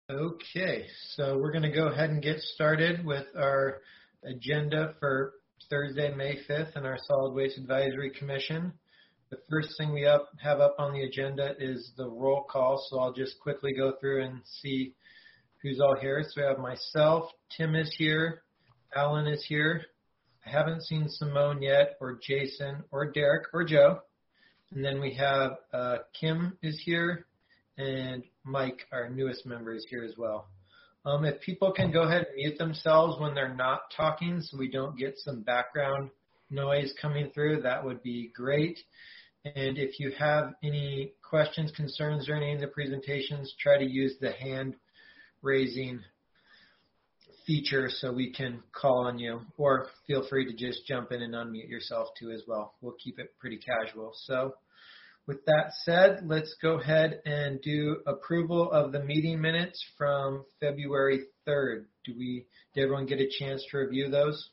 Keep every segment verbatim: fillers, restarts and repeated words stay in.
Okay, so we're going to go ahead and get started with our agenda for Thursday, May fifth, and our Solid Waste Advisory Commission. The first thing we up, have up on the agenda is the roll call, so I'll just quickly go through and see who's all here. So we have myself, Tim is here, Alan is here. I haven't seen Simone yet, or Jason, or Derek, or Joe. And then we have uh, Kim is here, and Mike, our newest member, is here as well. Um, if people can go ahead and mute themselves when they're not talking so we don't get some background noise coming through, that would be great. And if you have any questions, concerns, or any of the presentations, try to use the hand raising feature so we can call on you, or feel free to just jump in and unmute yourself too as well. We'll keep it pretty casual. So with that said, let's go ahead and do approval of the meeting minutes from February third. Do we, did everyone get a chance to review those?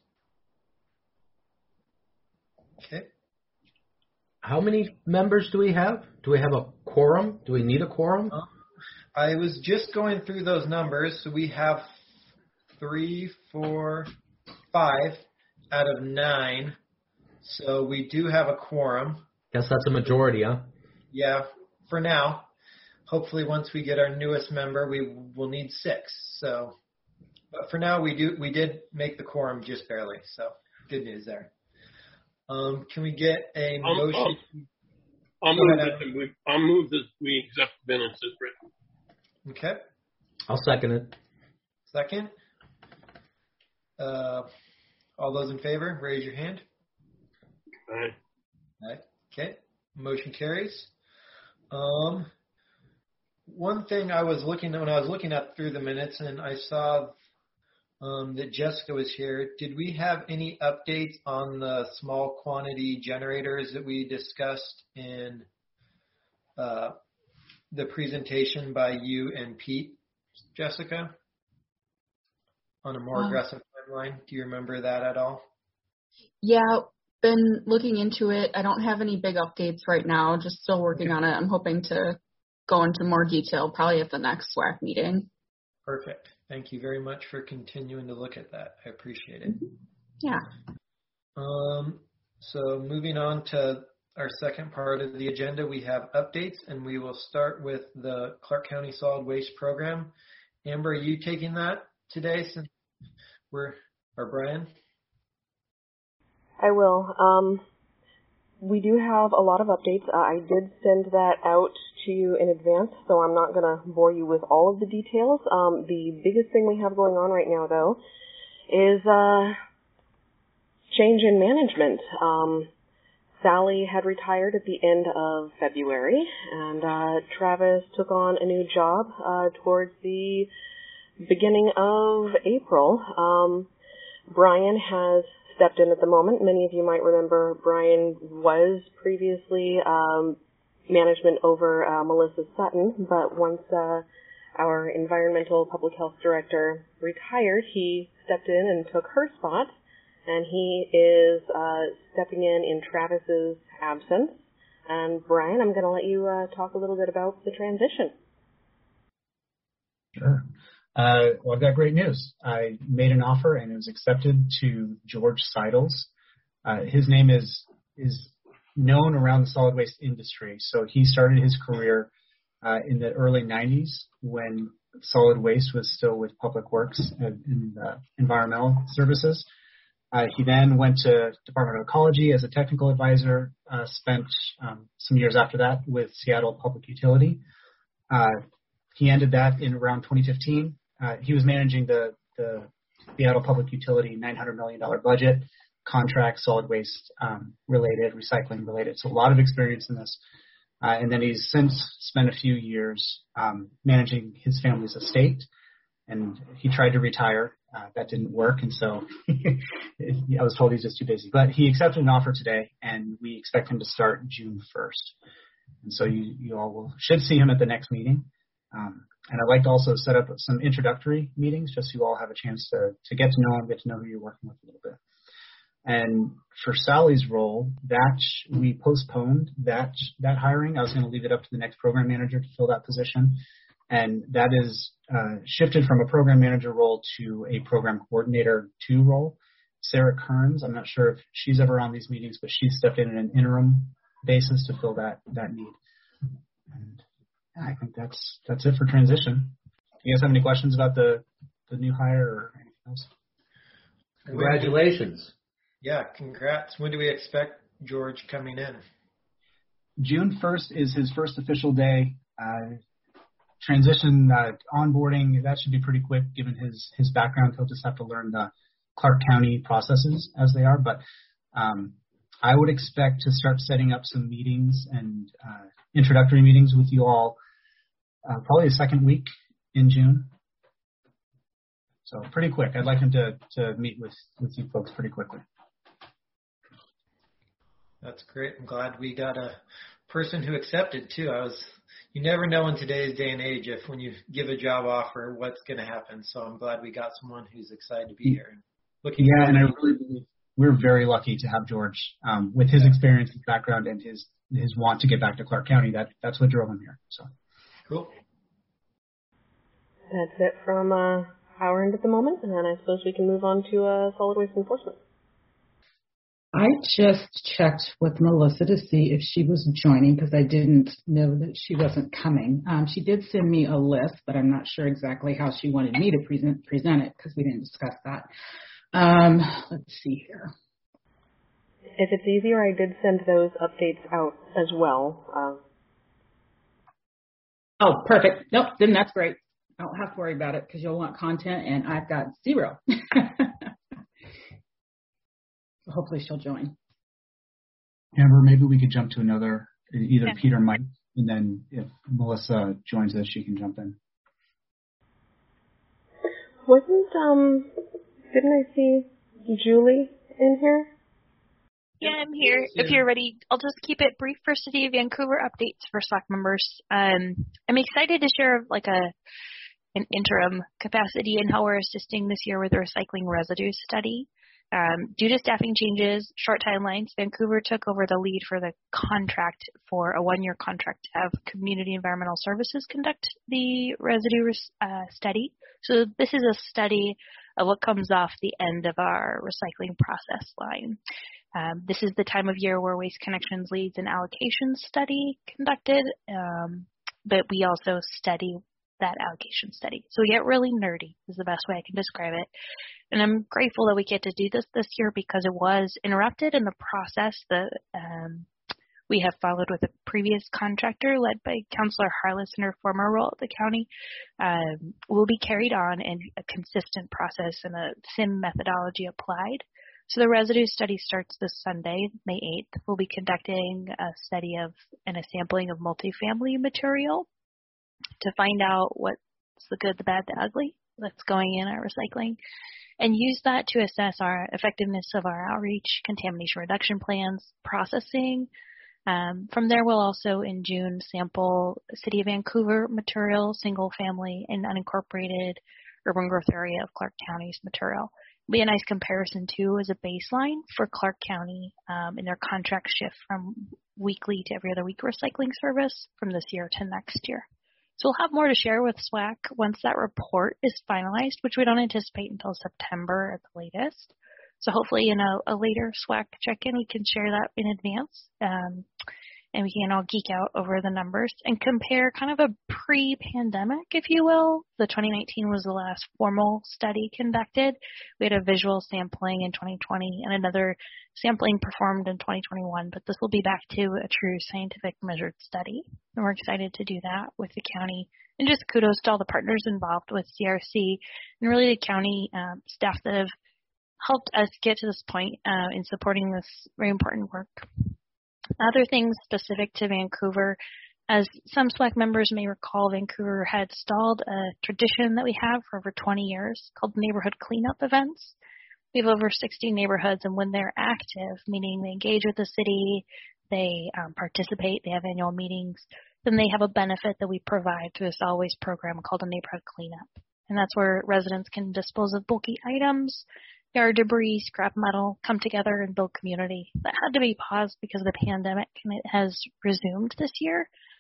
Okay. How many members do we have? Do we have a quorum? Do we need a quorum? Um, I was just going through those numbers. So we have three, four, five out of nine. So we do have a quorum. Guess that's a majority, huh? Yeah, for now. Hopefully once we get our newest member, we will need six. So, but for now, we do we did make the quorum just barely. So good news there. Um, can we get a I'll, motion? I'll, I'll move that we I'll move that we accept the minutes as written. Okay. I'll second it. Second. Uh, all those in favor, raise your hand. Aye. Aye. Okay. Motion carries. Um, one thing I was looking at when I was looking up through the minutes, and I saw um, that Jessica was here. Did we have any updates on the small quantity generators that we discussed in uh, the presentation by you and Pete, Jessica, on a more um, aggressive timeline? Do you remember that at all? Yeah. Been looking into it. I don't have any big updates right now, just still working on it. I'm hoping to go into more detail probably at the next SWAC meeting. Perfect. Thank you very much for continuing to look at that. I appreciate it. Yeah. Um, so moving on to our second part of the agenda, we have updates, and we will start with the Clark County Solid Waste Program. Amber, are you taking that today since we're, or Brian? I will. Um, we do have a lot of updates. Uh, I did send that out to you in advance, so I'm not going to bore you with all of the details. Um, the biggest thing we have going on right now, though, is uh, change in management. Um, Sally had retired at the end of February, and uh, Travis took on a new job uh, towards the beginning of April. Um, Brian has stepped in at the moment. Many of you might remember Brian was previously um, management over uh, Melissa Sutton, but once uh, our environmental public health director retired, he stepped in and took her spot, and he is uh, stepping in in Travis's absence. And Brian, I'm going to let you uh, talk a little bit about the transition. Sure. Uh, well, I've got great news. I made an offer and it was accepted to George Seidels. Uh, his name is is known around the solid waste industry. So he started his career uh, in the early nineties when solid waste was still with Public Works and, and uh, Environmental Services. Uh, he then went to Department of Ecology as a technical advisor, uh, spent um, some years after that with Seattle Public Utility. Uh, he ended that in around twenty fifteen. Uh, he was managing the, the Seattle Public Utility nine hundred million dollars budget, contract, solid waste um, related, recycling related. So a lot of experience in this. Uh, and then he's since spent a few years um, managing his family's estate. And he tried to retire. Uh, that didn't work. And so I was told he's just too busy. But he accepted an offer today, and we expect him to start June first. And so you, you all will, should see him at the next meeting. Um, and I'd like to also set up some introductory meetings just so you all have a chance to, to get to know him, get to know who you're working with a little bit. And for Sally's role, that we postponed that that hiring. I was going to leave it up to the next program manager to fill that position. and that is uh, shifted from a program manager role to a program coordinator two role. Sarah Kearns, I'm not sure if she's ever on these meetings, but she stepped in on an interim basis to fill that that need. And I think that's that's it for transition. Do you guys have any questions about the, the new hire or anything else? Congratulations. Yeah, congrats. When do we expect George coming in? June first is his first official day. Uh, transition, uh, onboarding, that should be pretty quick given his, his background. He'll just have to learn the Clark County processes as they are. But um, I would expect to start setting up some meetings and uh, introductory meetings with you all uh, probably the second week in June. So pretty quick. I'd like him to, to meet with, with you folks pretty quickly. That's great. I'm glad we got a person who accepted too. I was, you never know in today's day and age if when you give a job offer, what's going to happen. So I'm glad we got someone who's excited to be here. And looking yeah, and I really believe we're very lucky to have George um, with his experience, his background, and his his want to get back to Clark County. That that's what drove him here. So cool. That's it from uh, our end at the moment, and then I suppose we can move on to uh, solid waste enforcement. I just checked with Melissa to see if she was joining because I didn't know that she wasn't coming. Um, she did send me a list, but I'm not sure exactly how she wanted me to present present it because we didn't discuss that. Um, let's see here. If it's easier, I did send those updates out as well. Um, oh, perfect. Nope, then that's great. I don't have to worry about it because you'll want content, and I've got zero. Hopefully she'll join. Amber, maybe we could jump to another, either yeah. Peter, Mike, and then if Melissa joins us, she can jump in. Wasn't, um, didn't I see Julie in here? Yeah, I'm here. If you're ready, I'll just keep it brief for City of Vancouver updates for SWAC members. Um, I'm excited to share like a an interim capacity in how we're assisting this year with the recycling residue study. Um, due to staffing changes, short timelines, Vancouver took over the lead for the contract for a one-year contract to have Community Environmental Services conduct the residue uh, study. So this is a study of what comes off the end of our recycling process line. Um, this is the time of year where Waste Connections leads an allocation study conducted, um, but we also study that allocation study. So we get really nerdy is the best way I can describe it. And I'm grateful that we get to do this this year because it was interrupted in the process that um, we have followed with a previous contractor led by Councillor Harless in her former role at the county. Um, will be carried on in a consistent process and a S I M methodology applied. So the residue study starts this Sunday, May eighth. We'll be conducting a study of and a sampling of multifamily material to find out what's the good, the bad, the ugly that's going in our recycling, and use that to assess our effectiveness of our outreach, contamination reduction plans, processing. Um, from there, we'll also in June sample City of Vancouver material, single family, and unincorporated urban growth area of Clark County's material. It'll be a nice comparison too as a baseline for Clark County um, in their contract shift from weekly to every other week recycling service from this year to next year. So we'll have more to share with SWAC once that report is finalized, which we don't anticipate until September at the latest. So hopefully in a, a later SWAC check-in, we can share that in advance, um, and we can all geek out over the numbers and compare kind of a pre-pandemic, if you will. The twenty nineteen was the last formal study conducted. We had a visual sampling in twenty twenty and another sampling performed in twenty twenty-one, but this will be back to a true scientific measured study. And we're excited to do that with the county. And just kudos to all the partners involved with C R C and really the county um, staff that have helped us get to this point uh, in supporting this very important work. Other things specific to Vancouver, as some SWAC members may recall, Vancouver had stalled a tradition that we have for over twenty years called neighborhood cleanup events. We have over sixty neighborhoods, and when they're active, meaning they engage with the city, they um, participate, they have annual meetings, then they have a benefit that we provide through this Always program called a neighborhood cleanup. And that's where residents can dispose of bulky items, yard debris, scrap metal, come together and build community. That had to be paused because of the pandemic, and it has resumed this year.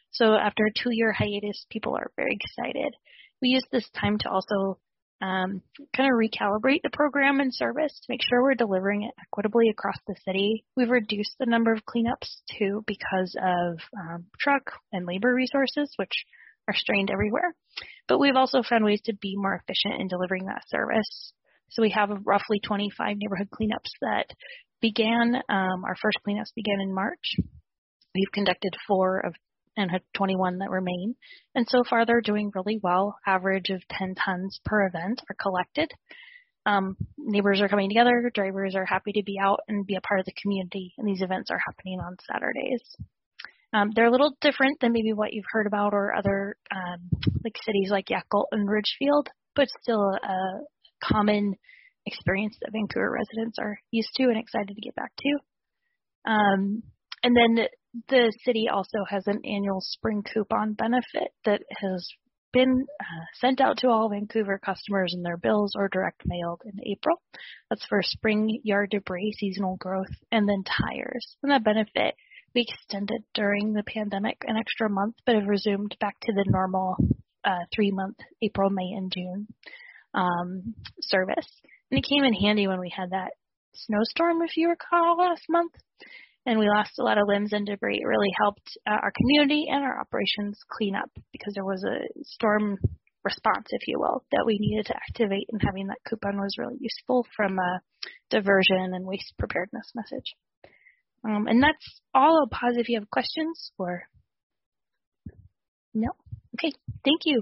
So after a two-year hiatus, people are very excited. We use this time to also um, kind of recalibrate the program and service to make sure we're delivering it equitably across the city. We've reduced the number of cleanups too because of um, truck and labor resources, which are strained everywhere. But we've also found ways to be more efficient in delivering that service. So we have roughly twenty-five neighborhood cleanups that began, um, our first cleanups began in March. We've conducted four of and have twenty-one that remain. And so far they're doing really well. Average of ten tons per event are collected. Um, neighbors are coming together, drivers are happy to be out and be a part of the community, and these events are happening on Saturdays. Um, they're a little different than maybe what you've heard about or other um, like cities like Yakult and Ridgefield, but still a common experience that Vancouver residents are used to and excited to get back to. Um, and then the city also has an annual spring coupon benefit that has been uh, sent out to all Vancouver customers in their bills or direct mailed in April. That's for spring yard debris, seasonal growth, and then tires. And that benefit we extended during the pandemic an extra month, but have resumed back to the normal uh, three-month April, May, and June um, service. And it came in handy when we had that snowstorm, if you recall, last month. And we lost a lot of limbs and debris. It really helped uh, our community and our operations clean up because there was a storm response, if you will, that we needed to activate, and having that coupon was really useful from a diversion and waste preparedness message. Um, and that's all. I'll pause if you have questions or no. Okay, thank you.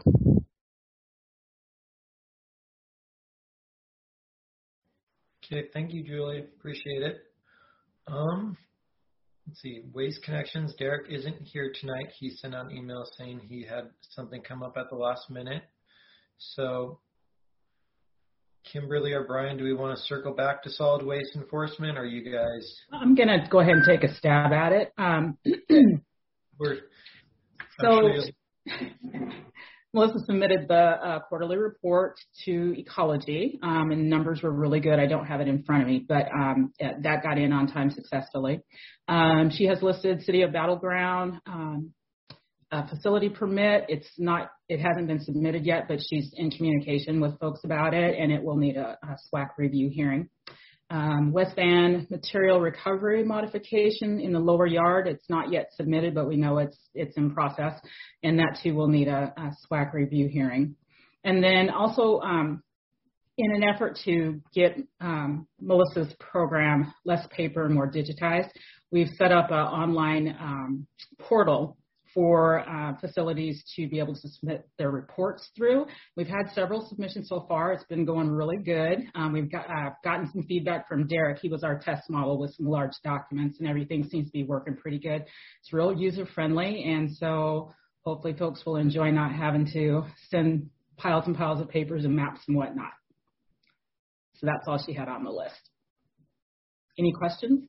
Okay, thank you, Julie. Appreciate it. Um, let's see. Waste Connections. Derek isn't here tonight. He sent out an email saying he had something come up at the last minute. So, Kimberly or Brian, do we want to circle back to solid waste enforcement, or you guys? I'm going to go ahead and take a stab at it. Um, We're, so, sure Melissa submitted the uh, quarterly report to Ecology, um, and numbers were really good. I don't have it in front of me, but um, that got in on time successfully. Um, she has listed City of Battleground um, a facility permit. It's not, it hasn't been submitted yet, but she's in communication with folks about it, and it will need a, a SWAC review hearing. Um, West Van material recovery modification in the lower yard. It's not yet submitted, but we know it's it's in process, and that too will need a, a SWAC review hearing. And then also, um, in an effort to get um, Melissa's program less paper and more digitized, we've set up an online um, portal for uh, facilities to be able to submit their reports through. We've had several submissions so far. It's been going really good. Um, we've got, uh, gotten some feedback from Derek. He was our test model with some large documents, and everything seems to be working pretty good. It's real user-friendly, and so hopefully folks will enjoy not having to send piles and piles of papers and maps and whatnot. So that's all she had on the list. Any questions?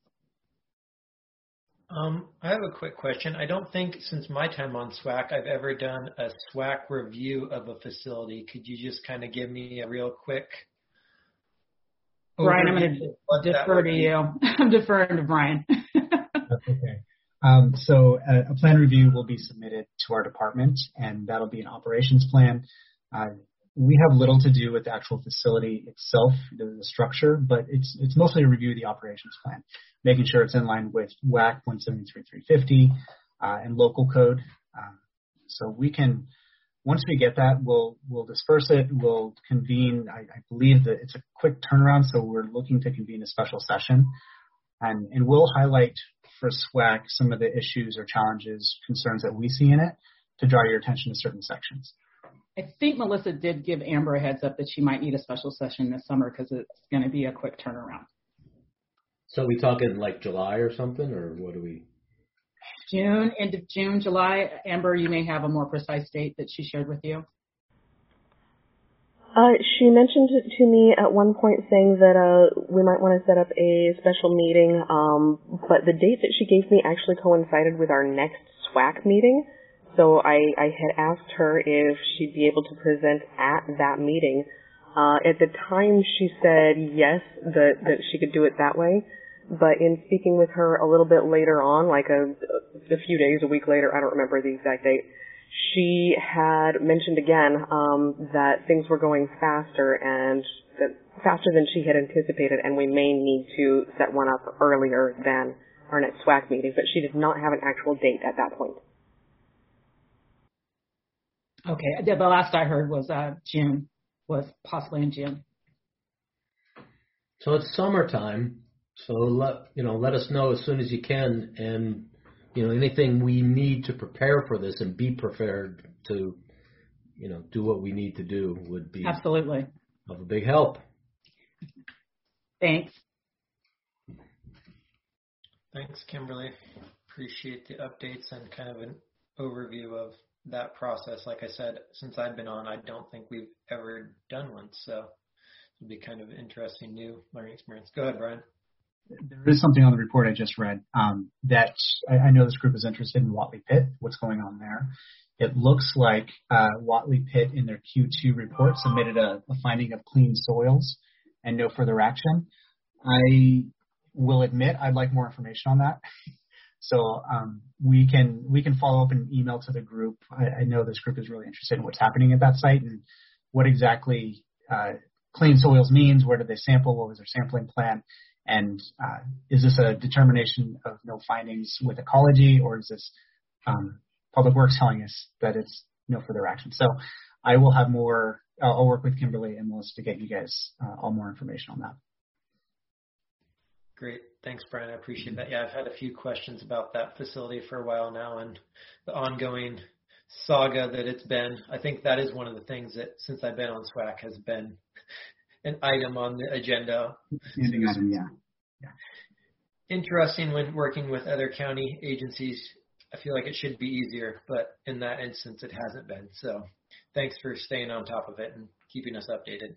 Um, I have a quick question. I don't think since my time on SWAC I've ever done a SWAC review of a facility. Could you just kind of give me a real quick Brian, I'm going to defer to you. I'm deferring to Brian. That's okay. Um, so a, a plan review will be submitted to our department, and that'll be an operations plan. Uh, we have little to do with the actual facility itself, the, the structure, but it's it's mostly a review of the operations plan, making sure it's in line with W A C one seventy-three three fifty uh, and local code. Um, so we can, once we get that, we'll we'll disperse it. We'll convene. I, I believe that it's a quick turnaround, so we're looking to convene a special session, and and we'll highlight for SWAC some of the issues or challenges, concerns that we see in it to draw your attention to certain sections. I think Melissa did give Amber a heads up that she might need a special session this summer because it's going to be a quick turnaround. So we talking like July or something, or what do we? June, end of June, July. Amber, you may have a more precise date that she shared with you. Uh, she mentioned to me at one point saying that uh, we might want to set up a special meeting, um, but the date that she gave me actually coincided with our next SWAC meeting. So I, I had asked her if she'd be able to present at that meeting. Uh, at the time, she said yes, that, that she could do it that way. But in speaking with her a little bit later on, like a, a few days, a week later, I don't remember the exact date, she had mentioned again um, that things were going faster and that faster than she had anticipated, and we may need to set one up earlier than our next SWAC meeting, but she did not have an actual date at that point. Okay, the the last I heard was uh, June, was possibly in June. So it's summertime, so let you know, let us know as soon as you can, and you know, anything we need to prepare for this and be prepared to, you know, do what we need to do would be absolutely of a big help. Thanks. Thanks, Kimberly. Appreciate the updates and kind of an overview of that process. Like I said, since I've been on, I don't think we've ever done one, so it'll be kind of an interesting new learning experience. Go ahead, Brian. There is something on the report I just read um, that I, I know this group is interested in Whatley Pit, what's going on there. It looks like uh, Whatley Pit in their Q two report submitted a, a finding of clean soils and no further action. I will admit I'd like more information on that. So um, we can we can follow up in an email to the group. I, I know this group is really interested in what's happening at that site and what exactly uh, clean soils means. Where did they sample? What was their sampling plan? And uh, is this a determination of no findings with ecology, or is this um, Public Works telling us that it's no further action? So I will have more. I'll, I'll work with Kimberly and Melissa to get you guys uh, all more information on that. Great. Thanks, Brian. I appreciate that. Yeah, I've had a few questions about that facility for a while now and the ongoing saga that it's been. I think that is one of the things that, since I've been on SWAC, has been an item on the agenda. Standing item, yeah. yeah. Interesting when working with other county agencies. I feel like it should be easier, but in that instance, it hasn't been. So thanks for staying on top of it and keeping us updated.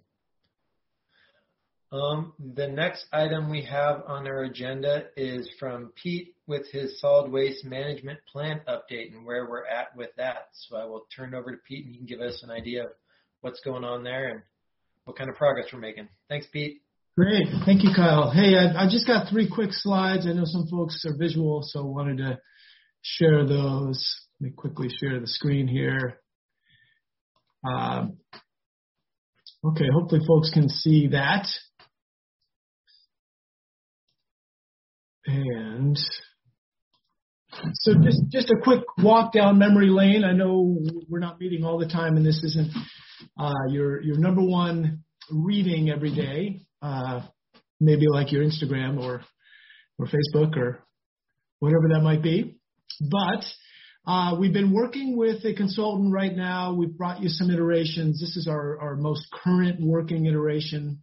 Um, the next item we have on our agenda is from Pete with his solid waste management plan update and where we're at with that. So I will turn it over to Pete and he can give us an idea of what's going on there and what kind of progress we're making. Thanks, Pete. Great. Thank you, Kyle. Hey, I, I just got three quick slides. I know some folks are visual, so wanted to share those. Let me quickly share the screen here. Um, okay, hopefully folks can see that. And so just, just a quick walk down memory lane. I know we're not meeting all the time, and this isn't uh, your your number one reading every day, uh, maybe like your Instagram or or Facebook or whatever that might be. But uh, we've been working with a consultant right now. We've brought you some iterations. This is our, our most current working iteration.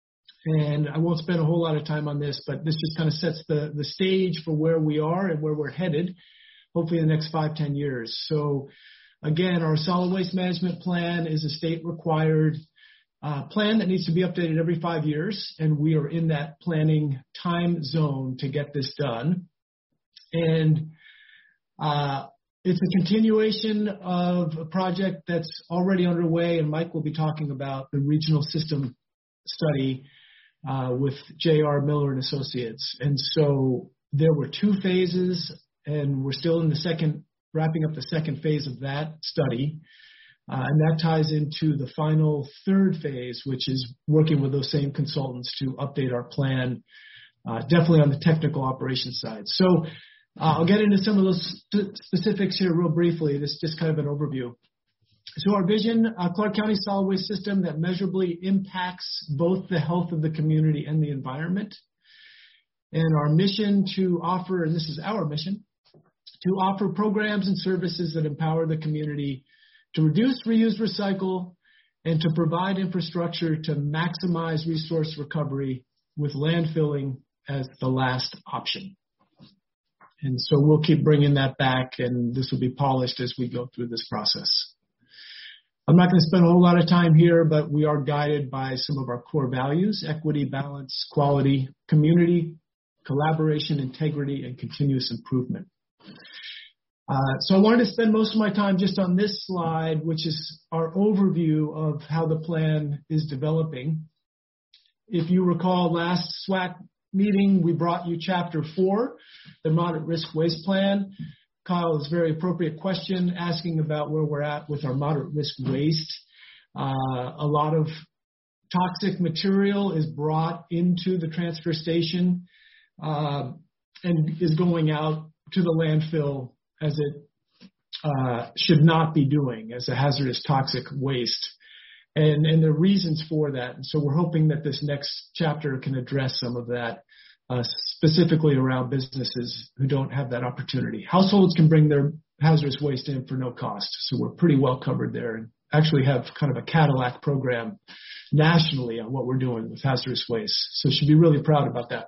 And I won't spend a whole lot of time on this, but this just kind of sets the, the stage for where we are and where we're headed, hopefully in the next five, ten years. So again, our solid waste management plan is a state required uh, plan that needs to be updated every five years. And we are in that planning time zone to get this done. And uh, it's a continuation of a project that's already underway. And Mike will be talking about the regional system study Uh, with J R Miller and Associates. And so there were two phases, and we're still in the second, wrapping up the second phase of that study. Uh, and that ties into the final third phase, which is working with those same consultants to update our plan, uh, definitely on the technical operations side. So uh, I'll get into some of those st- specifics here real briefly. This is just kind of an overview. So our vision, uh, Clark County solid waste system that measurably impacts both the health of the community and the environment. And our mission to offer, and this is our mission, to offer programs and services that empower the community to reduce, reuse, recycle, and to provide infrastructure to maximize resource recovery with landfilling as the last option. And so we'll keep bringing that back, and this will be polished as we go through this process. I'm not going to spend a whole lot of time here, but we are guided by some of our core values: equity, balance, quality, community, collaboration, integrity, and continuous improvement. Uh, so I wanted to spend most of my time just on this slide, which is our overview of how the plan is developing. If you recall, last SWAC meeting, we brought you Chapter four, the Moderate Risk Waste Plan. Kyle's very appropriate question asking about where we're at with our moderate risk waste. Uh, a lot of toxic material is brought into the transfer station uh, and is going out to the landfill as it uh, should not be doing, as a hazardous toxic waste. And, and there are reasons for that. And so we're hoping that this next chapter can address some of that, uh, specifically around businesses who don't have that opportunity. Households can bring their hazardous waste in for no cost. So we're pretty well covered there, and actually have kind of a Cadillac program nationally on what we're doing with hazardous waste. So should be really proud about that.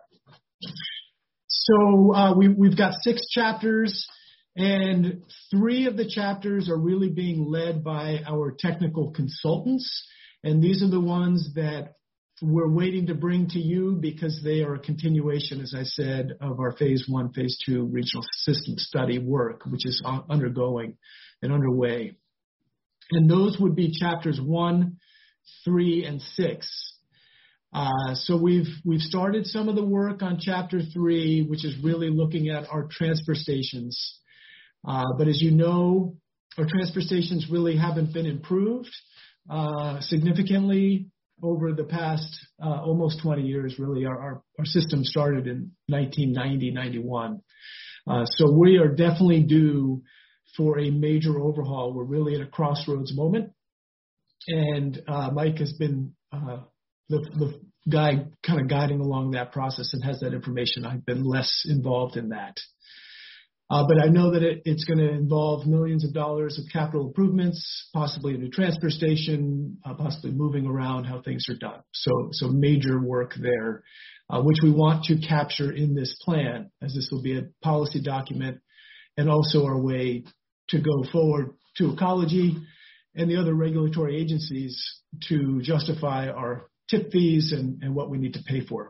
So uh, we, we've got six chapters, and three of the chapters are really being led by our technical consultants. And these are the ones that we're waiting to bring to you because they are a continuation, as I said, of our phase one, phase two regional system study work, which is undergoing and underway. And those would be chapters one, three, and six. Uh, so we've we've started some of the work on chapter three, which is really looking at our transfer stations. Uh, but as you know, our transfer stations really haven't been improved uh, significantly over the past uh, almost twenty years. Really, our, our, our system started in nineteen ninety, ninety-one. Uh, so we are definitely due for a major overhaul. We're really at a crossroads moment. And uh, Mike has been uh, the, the guy kind of guiding along that process and has that information. I've been less involved in that. Uh, but I know that it, it's going to involve millions of dollars of capital improvements, possibly a new transfer station, uh, possibly moving around how things are done. So, so major work there, uh, which we want to capture in this plan, as this will be a policy document and also our way to go forward to ecology and the other regulatory agencies to justify our tip fees and, and what we need to pay for.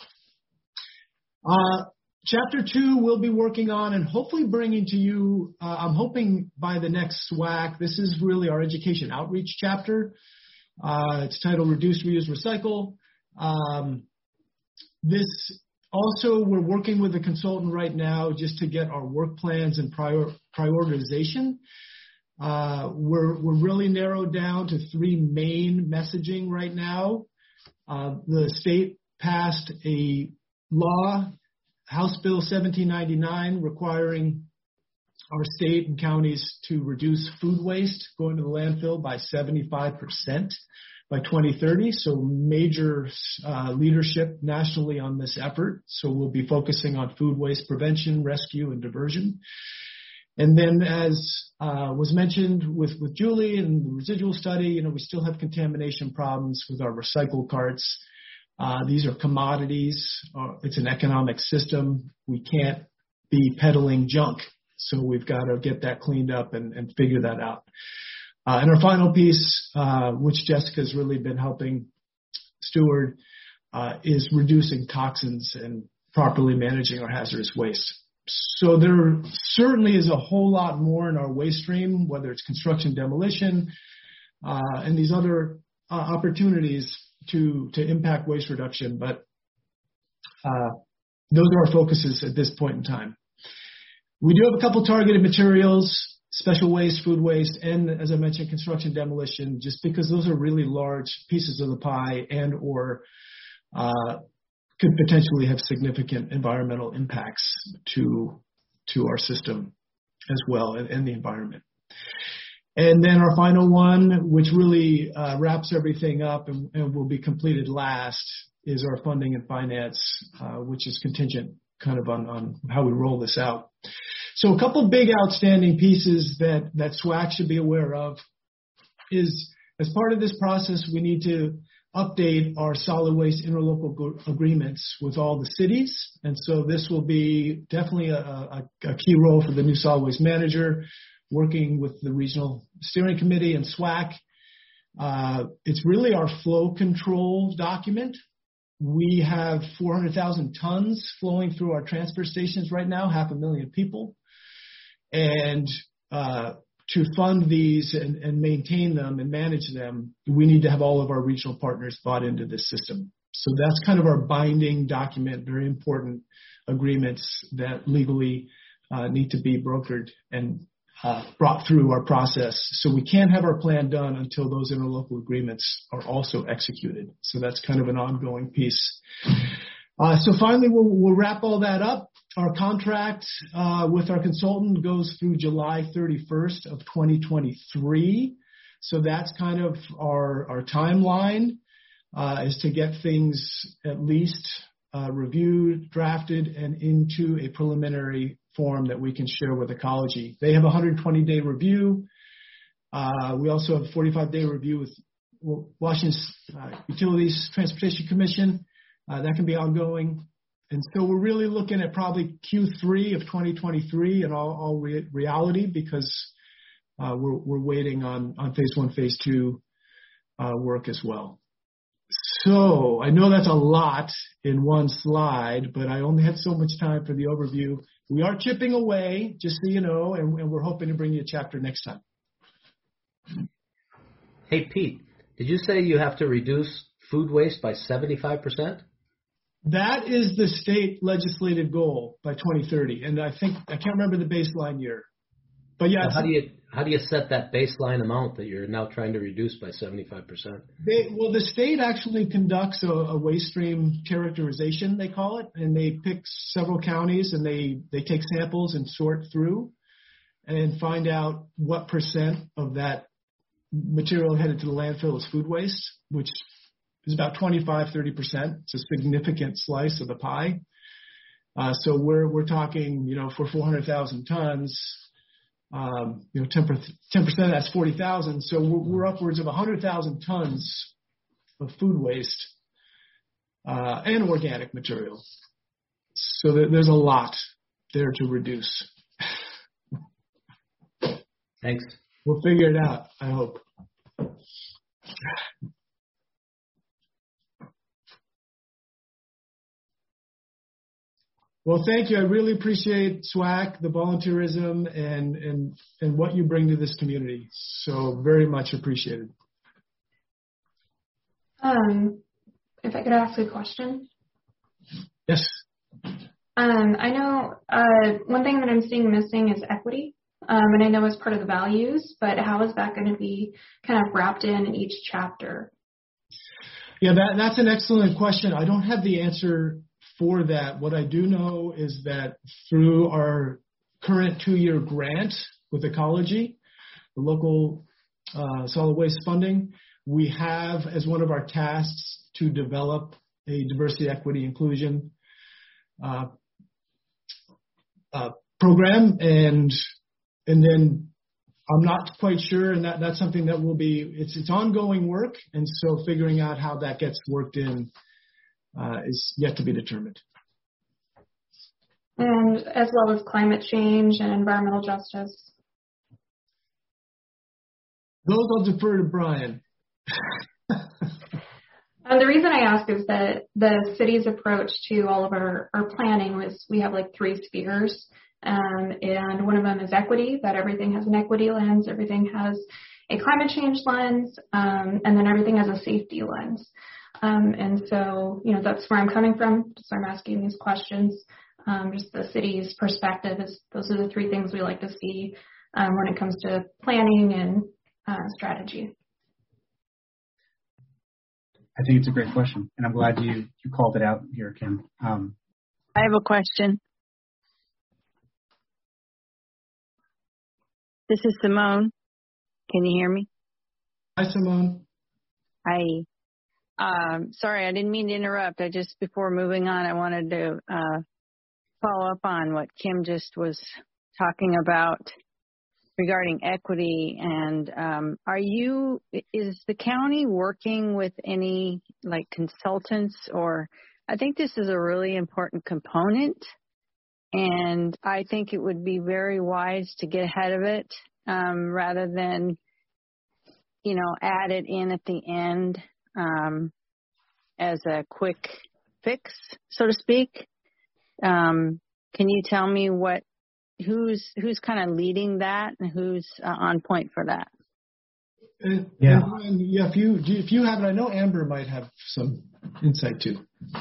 Uh, chapter two we'll be working on and hopefully bringing to you, uh, I'm hoping by the next SWAC, this is really our education outreach chapter. Uh, it's titled Reduce, Reuse, Recycle. Um, this also, we're working with a consultant right now just to get our work plans and prior, prioritization. Uh, we're, we're really narrowed down to three main messaging right now. Uh, the state passed a law, House Bill seventeen ninety-nine, requiring our state and counties to reduce food waste going to the landfill by seventy-five percent by twenty thirty. So major uh, leadership nationally on this effort. So we'll be focusing on food waste prevention, rescue, and diversion. And then, as uh, was mentioned with, with Julie and the residual study, you know, we still have contamination problems with our recycle carts. Uh, these are commodities. Uh, it's an economic system. We can't be peddling junk. So we've got to get that cleaned up and, and figure that out. Uh, and our final piece, uh, which Jessica's really been helping steward, uh, is reducing toxins and properly managing our hazardous waste. So there certainly is a whole lot more in our waste stream, whether it's construction, demolition, uh, and these other uh, opportunities to, to impact waste reduction. But uh, those are our focuses at this point in time. We do have a couple targeted materials, special waste, food waste, and, as I mentioned, construction, demolition, just because those are really large pieces of the pie and or uh, could potentially have significant environmental impacts to to our system as well and, and the environment. And then our final one, which really uh, wraps everything up and, and will be completed last, is our funding and finance, uh, which is contingent kind of on, on how we roll this out. So a couple big outstanding pieces that, that SWAC should be aware of is, as part of this process, we need to update our solid waste interlocal agreements with all the cities. And so this will be definitely a, a, a key role for the new solid waste manager, working with the regional steering committee and SWAC. Uh, it's really our flow control document. We have four hundred thousand tons flowing through our transfer stations right now, half a million people. And uh, to fund these and, and maintain them and manage them, we need to have all of our regional partners bought into this system. So that's kind of our binding document, very important agreements that legally uh, need to be brokered and uh, brought through our process. So we can't have our plan done until those interlocal agreements are also executed. So that's kind of an ongoing piece. Uh, so finally, we'll, we'll wrap all that up. Our contract uh, with our consultant goes through July thirty-first of twenty twenty-three. So that's kind of our, our timeline. Uh, is to get things at least uh, reviewed, drafted, and into a preliminary form that we can share with Ecology. They have a one hundred twenty day review. Uh, we also have a forty-five day review with Washington uh, Utilities Transportation Commission. Uh, that can be ongoing. And so we're really looking at probably Q three of twenty twenty-three in all, all re- reality because uh, we're, we're waiting on, on phase one, phase two uh, work as well. So I know that's a lot in one slide, but I only had so much time for the overview. We are chipping away, just so you know, and, and we're hoping to bring you a chapter next time. Hey, Pete, did you say you have to reduce food waste by seventy-five percent? That is the state legislated goal by twenty thirty, and I think I can't remember the baseline year. But yeah, so how do you how do you set that baseline amount that you're now trying to reduce by seventy-five percent? They, well, the state actually conducts a, a waste stream characterization, they call it, and they pick several counties and they, they take samples and sort through and find out what percent of that material headed to the landfill is food waste, which is about twenty-five, thirty percent. It's a significant slice of the pie. Uh, so we're we're talking, you know, for four hundred thousand tons. Um, you know, ten percent, that's forty thousand. So we're, we're upwards of one hundred thousand tons of food waste uh, and organic material. So there, there's a lot there to reduce. Thanks. We'll figure it out, I hope. Well, thank you. I really appreciate SWAC, the volunteerism, and, and, and what you bring to this community. So very much appreciated. Um, if I could ask a question. Yes. Um, I know uh, one thing that I'm seeing missing is equity. Um, and I know it's part of the values, but how is that going to be kind of wrapped in in each chapter? Yeah, that, that's an excellent question. I don't have the answer for that. What I do know is that through our current two-year grant with Ecology, the local uh, solid waste funding, we have as one of our tasks to develop a diversity, equity, inclusion uh, uh, program, and and then I'm not quite sure, and that, that's something that will be it's it's ongoing work, and so figuring out how that gets worked in Uh, is yet to be determined. And as well as climate change and environmental justice? Those I'll defer to Brian. And the reason I ask is that the city's approach to all of our, our planning was we have like three spheres. Um, and one of them is equity, that everything has an equity lens, everything has a climate change lens, um, and then everything has a safety lens. Um, and so, you know, that's where I'm coming from. So I'm asking these questions. Um, just the city's perspective is those are the three things we like to see um, when it comes to planning and uh, strategy. I think it's a great question, and I'm glad you, you called it out here, Kim. Um, I have a question. This is Simone. Can you hear me? Hi, Simone. Hi. Um, sorry, I didn't mean to interrupt. I just, before moving on, I wanted to uh, follow up on what Kim just was talking about regarding equity. And um, are you, is the county working with any like consultants, or I think this is a really important component, and I think it would be very wise to get ahead of it um, rather than, you know, add it in at the end. Um, as a quick fix, so to speak. Um, can you tell me what, who's who's kind of leading that and who's uh, on point for that? And, Yeah. and Brian, yeah, if you if you have it, I know Amber might have some insight too.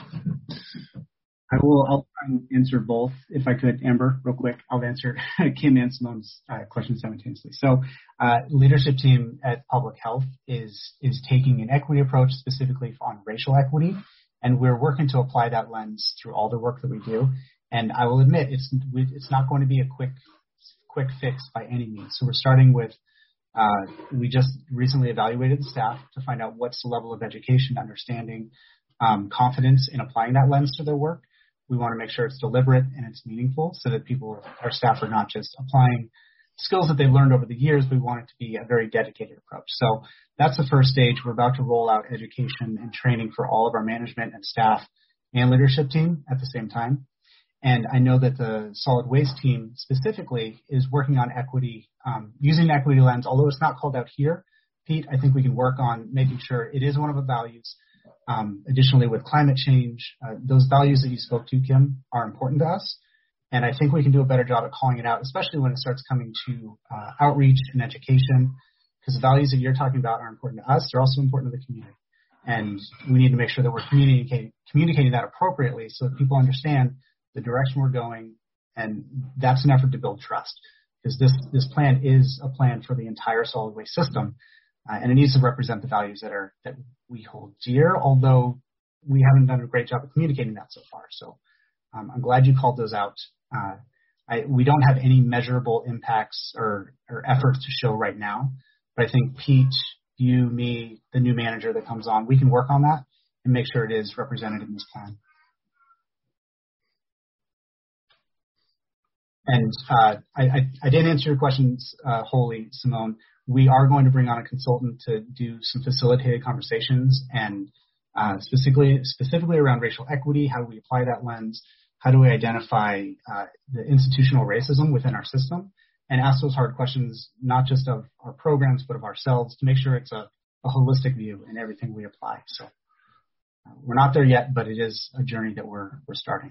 I will. I'll try and answer both if I could, Amber, real quick. I'll answer Kim and Simone's uh, question simultaneously. So, uh, leadership team at Public Health is is taking an equity approach specifically on racial equity, and we're working to apply that lens through all the work that we do. And I will admit, it's it's not going to be a quick quick fix by any means. So we're starting with. Uh, we just recently evaluated the staff to find out what's the level of education, understanding, um, confidence in applying that lens to their work. We want to make sure it's deliberate and it's meaningful so that people, our staff, are not just applying skills that they've learned over the years. We want it to be a very dedicated approach. So that's the first stage. We're about to roll out education and training for all of our management and staff and leadership team at the same time. And I know that the solid waste team specifically is working on equity, um, using the equity lens, although it's not called out here. Pete, I think we can work on making sure it is one of the values. Um, additionally, with climate change, uh, those values that you spoke to, Kim, are important to us. And I think we can do a better job at calling it out, especially when it starts coming to uh, outreach and education, because the values that you're talking about are important to us. They're also important to the community. And we need to make sure that we're communicating, communicating that appropriately so that people understand the direction we're going, and that's an effort to build trust, because this, this plan is a plan for the entire solid waste system, uh, and it needs to represent the values that are that we hold dear, although we haven't done a great job of communicating that so far. So um, I'm glad you called those out. Uh, I, we don't have any measurable impacts or, or efforts to show right now, but I think Pete, you, me, the new manager that comes on, we can work on that and make sure it is represented in this plan. And uh, I, I, I did answer your questions uh, wholly, Simone. We are going to bring on a consultant to do some facilitated conversations and uh, specifically specifically around racial equity. How do we apply that lens? How do we identify uh, the institutional racism within our system? And ask those hard questions, not just of our programs, but of ourselves, to make sure it's a, a holistic view in everything we apply. So uh, we're not there yet, but it is a journey that we're we're starting.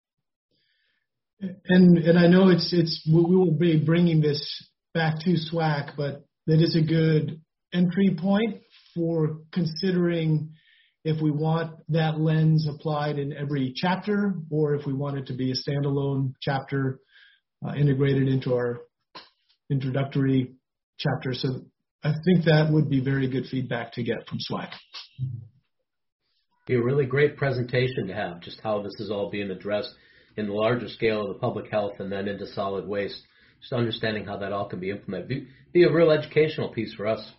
And and I know it's it's we will be bringing this back to SWAC, but that is a good entry point for considering if we want that lens applied in every chapter, or if we want it to be a standalone chapter uh, integrated into our introductory chapter. So I think that would be very good feedback to get from SWAC. Be a really great presentation to have, just how this is all being addressed in the larger scale of the public health and then into solid waste, just understanding how that all can be implemented. Be, be a real educational piece for us.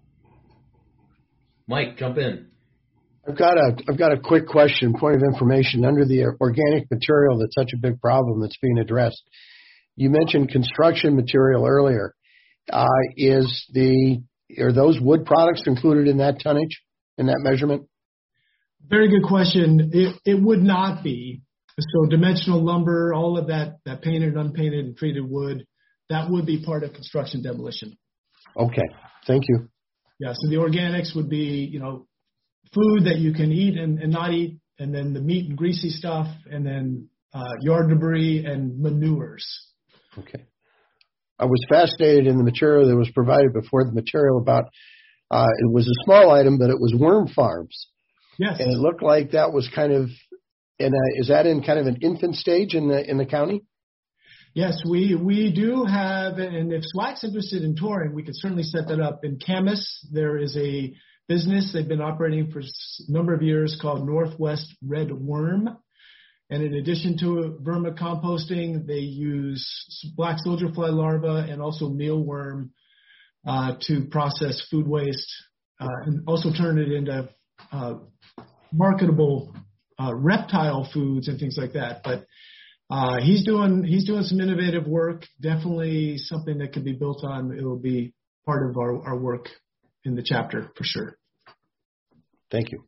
Mike, jump in. I've got a I've got a quick question, point of information. Under the organic material that's such a big problem that's being addressed, you mentioned construction material earlier. Uh, is the are those wood products included in that tonnage, in that measurement? Very good question. It, it would not be. So dimensional lumber, all of that, that painted, unpainted, and treated wood, that would be part of construction demolition. Okay. Thank you. Yeah. So the organics would be, you know, food that you can eat and, and not eat, and then the meat and greasy stuff, and then uh, yard debris and manures. Okay. I was fascinated in the material that was provided before, the material about, uh, it was a small item, but it was worm farms. Yes. And it looked like that was kind of, in a, is that in kind of an infant stage in the in the county? Yes, we we do have, and if SWAC's interested in touring, we could certainly set that up. In Camas, there is a business they've been operating for a number of years called Northwest Red Worm. And in addition to vermicomposting, they use black soldier fly larvae and also mealworm uh, to process food waste uh, and also turn it into uh, marketable uh, reptile foods and things like that. But uh, he's doing he's doing some innovative work. Definitely something that can be built on. It will be part of our, our work in the chapter for sure. Thank you.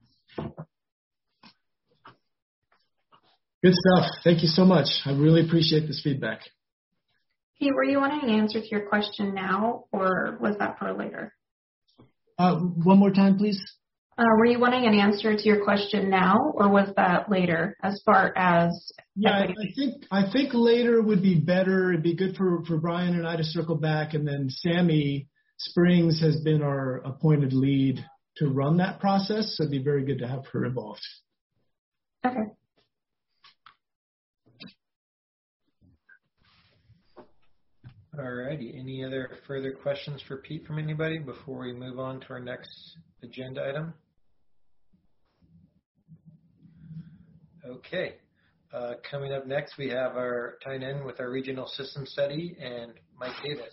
Good stuff. Thank you so much. I really appreciate this feedback. Pete, were you wanting an answer to your question now, or was that for later? Uh, one more time, please. Uh, were you wanting an answer to your question now, or was that later as far as Yeah, I, equity? I think I think later would be better. It'd be good for, for Brian and I to circle back, and then Sammy Springs has been our appointed lead to run that process, so it'd be very good to have her involved. Okay. All righty. Any other further questions for Pete from anybody before we move on to our next agenda item? Okay. Uh, coming up next, we have our tying in with our regional system study and Mike Davis.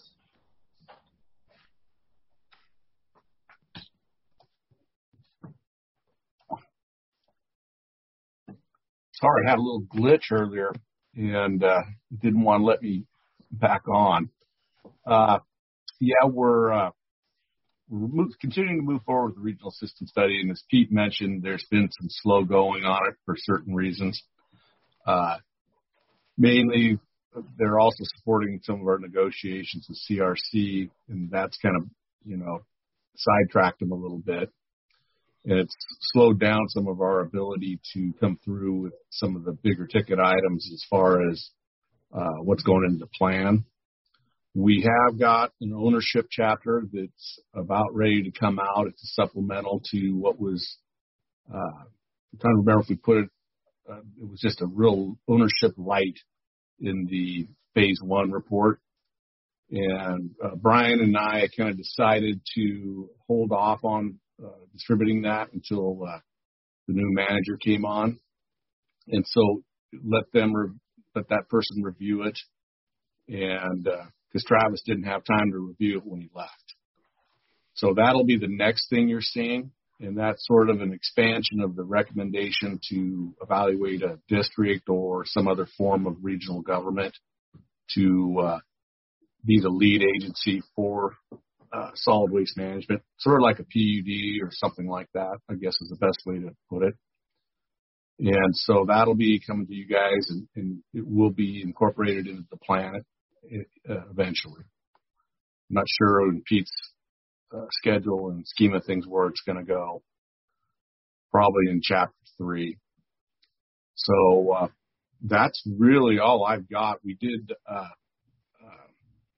Sorry, I had a little glitch earlier and uh, didn't want to let me back on. Uh, yeah, we're, uh, we're move, continuing to move forward with the regional system study, and as Pete mentioned, there's been some slow going on it for certain reasons. Uh, mainly, they're also supporting some of our negotiations with C R C, and that's kind of, you know, sidetracked them a little bit. And it's slowed down some of our ability to come through with some of the bigger ticket items as far as uh, what's going into the plan. We have got an ownership chapter that's about ready to come out. It's a supplemental to what was, uh, I'm trying to remember if we put it, uh, it was just a real ownership light in the phase one report. And uh, Brian and I kind of decided to hold off on uh, distributing that until uh, the new manager came on. And so let them, re- let that person review it. And because uh, Travis didn't have time to review it when he left. So that'll be the next thing you're seeing. And that's sort of an expansion of the recommendation to evaluate a district or some other form of regional government to uh, be the lead agency for uh, solid waste management, sort of like a P U D or something like that, I guess is the best way to put it. And so that'll be coming to you guys, and, and it will be incorporated into the plan uh, eventually. I'm not sure in Pete's uh, schedule and scheme of things where it's going to go. Probably in chapter three. So uh, that's really all I've got. We did uh, uh,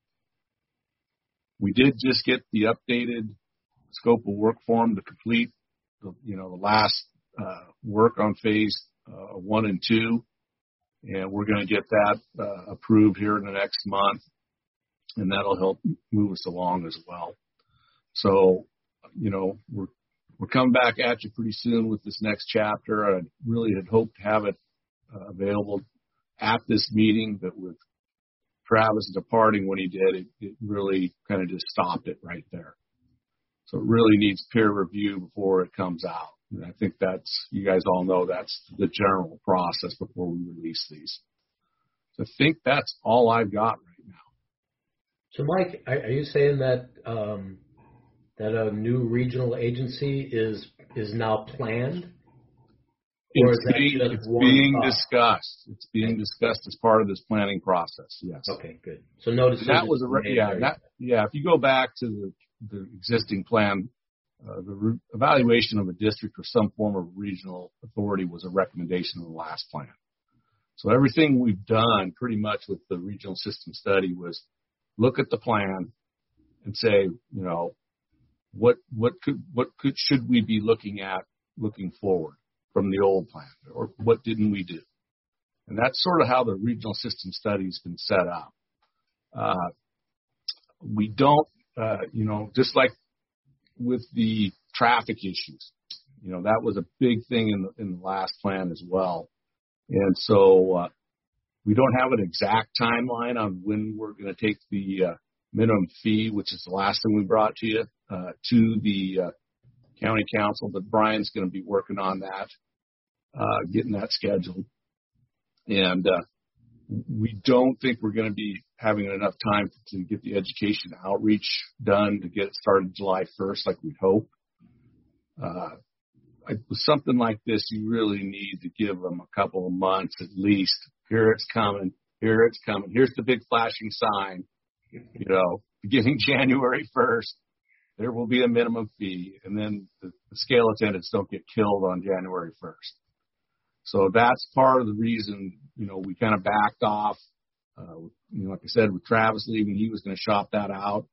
we did just get the updated scope of work form to complete the, you know, the last uh, work on phase uh, one and two, and we're going to get that uh, approved here in the next month, and that'll help move us along as well. So, you know, we're we're coming back at you pretty soon with this next chapter. I really had hoped to have it uh, available at this meeting, but with Travis departing when he did, it, it really kind of just stopped it right there. So it really needs peer review before it comes out. And I think that's, you guys all know that's the general process before we release these. So I think that's all I've got right now. So Mike, are you saying that um, that a new regional agency is is now planned? Or It's is that being, just it's one being thought? discussed. It's being discussed as part of this planning process. Yes. Okay, good. So no decision. That was a re- made yeah there. that yeah. If you go back to the the existing plan, uh, the re- evaluation of a district or some form of regional authority was a recommendation in the last plan. So everything we've done pretty much with the regional system study was look at the plan and say, you know, what what could what could should we be looking at looking forward from the old plan, or what didn't we do? And that's sort of how the regional system study has been set up. Uh, we don't, uh, you know, just like with the traffic issues, you know, that was a big thing in the, in the last plan as well. And so uh, we don't have an exact timeline on when we're going to take the uh, minimum fee, which is the last thing we brought to you, uh, to the uh, county council, but Brian's going to be working on that, uh, getting that scheduled. And uh, we don't think we're going to be having enough time to get the education outreach done to get it started July first like we'd hope. Uh, with something like this, you really need to give them a couple of months at least. Here it's coming. Here it's coming. Here's the big flashing sign. You know, beginning January first, there will be a minimum fee, and then the, the scale attendants don't get killed on January first. So that's part of the reason, you know, we kind of backed off. Uh, you know, like I said, with Travis leaving, he was going to shop that out.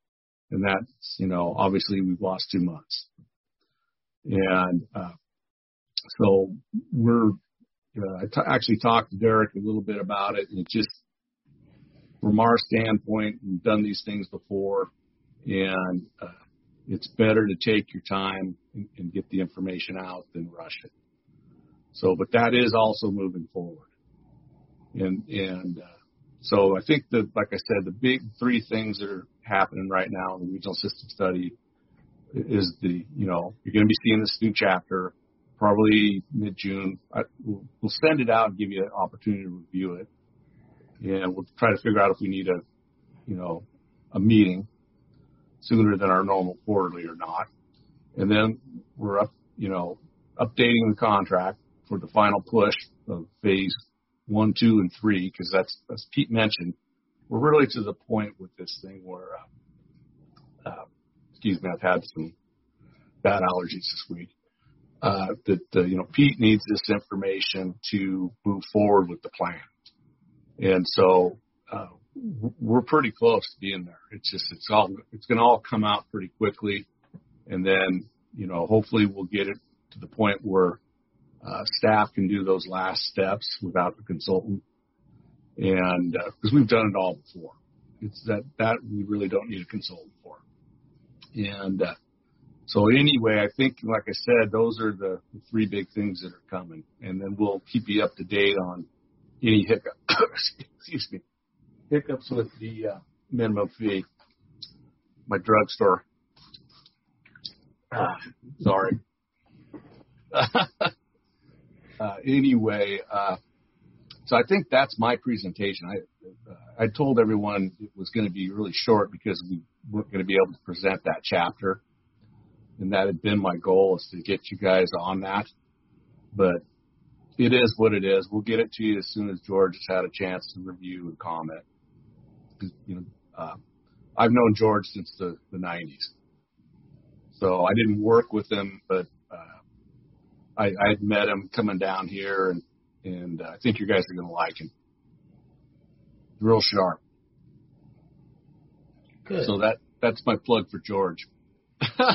And that's, you know, obviously we've lost two months. And uh, so we're, uh, I t- actually talked to Derek a little bit about it, and it just, from our standpoint, we've done these things before, and uh, it's better to take your time and, and get the information out than rush it. So, but that is also moving forward. And, and, uh, so I think that, like I said, the big three things that are happening right now in the regional system study is the, you know, you're going to be seeing this new chapter probably mid-June. I, we'll, we'll send it out and give you an opportunity to review it. And we'll try to figure out if we need a, you know, a meeting sooner than our normal quarterly or not. And then we're up, you know, updating the contract for the final push of phase one, two, and three, because that's, as Pete mentioned, we're really to the point with this thing where, uh, uh, excuse me, I've had some bad allergies this week, uh, that, uh, you know, Pete needs this information to move forward with the plan. And so, uh, we're pretty close to being there. It's just, it's all, it's going to all come out pretty quickly. And then, you know, hopefully we'll get it to the point where, Uh, staff can do those last steps without the consultant, and because uh, we've done it all before, it's that that we really don't need a consultant for. And uh, so anyway, I think, like I said, those are the, the three big things that are coming, and then we'll keep you up to date on any hiccup, excuse me, hiccups with the uh, minimum fee. My drugstore. Uh, sorry. Uh, anyway, uh, so I think that's my presentation. I, uh, I told everyone it was going to be really short because we weren't going to be able to present that chapter. And that had been my goal, is to get you guys on that. But it is what it is. We'll get it to you as soon as George has had a chance to review and comment. You know, uh, I've known George since the, the nineties. So I didn't work with him, but I, I had met him coming down here, and, and uh, I think you guys are going to like him. Real sharp. Good. So that that's my plug for George. so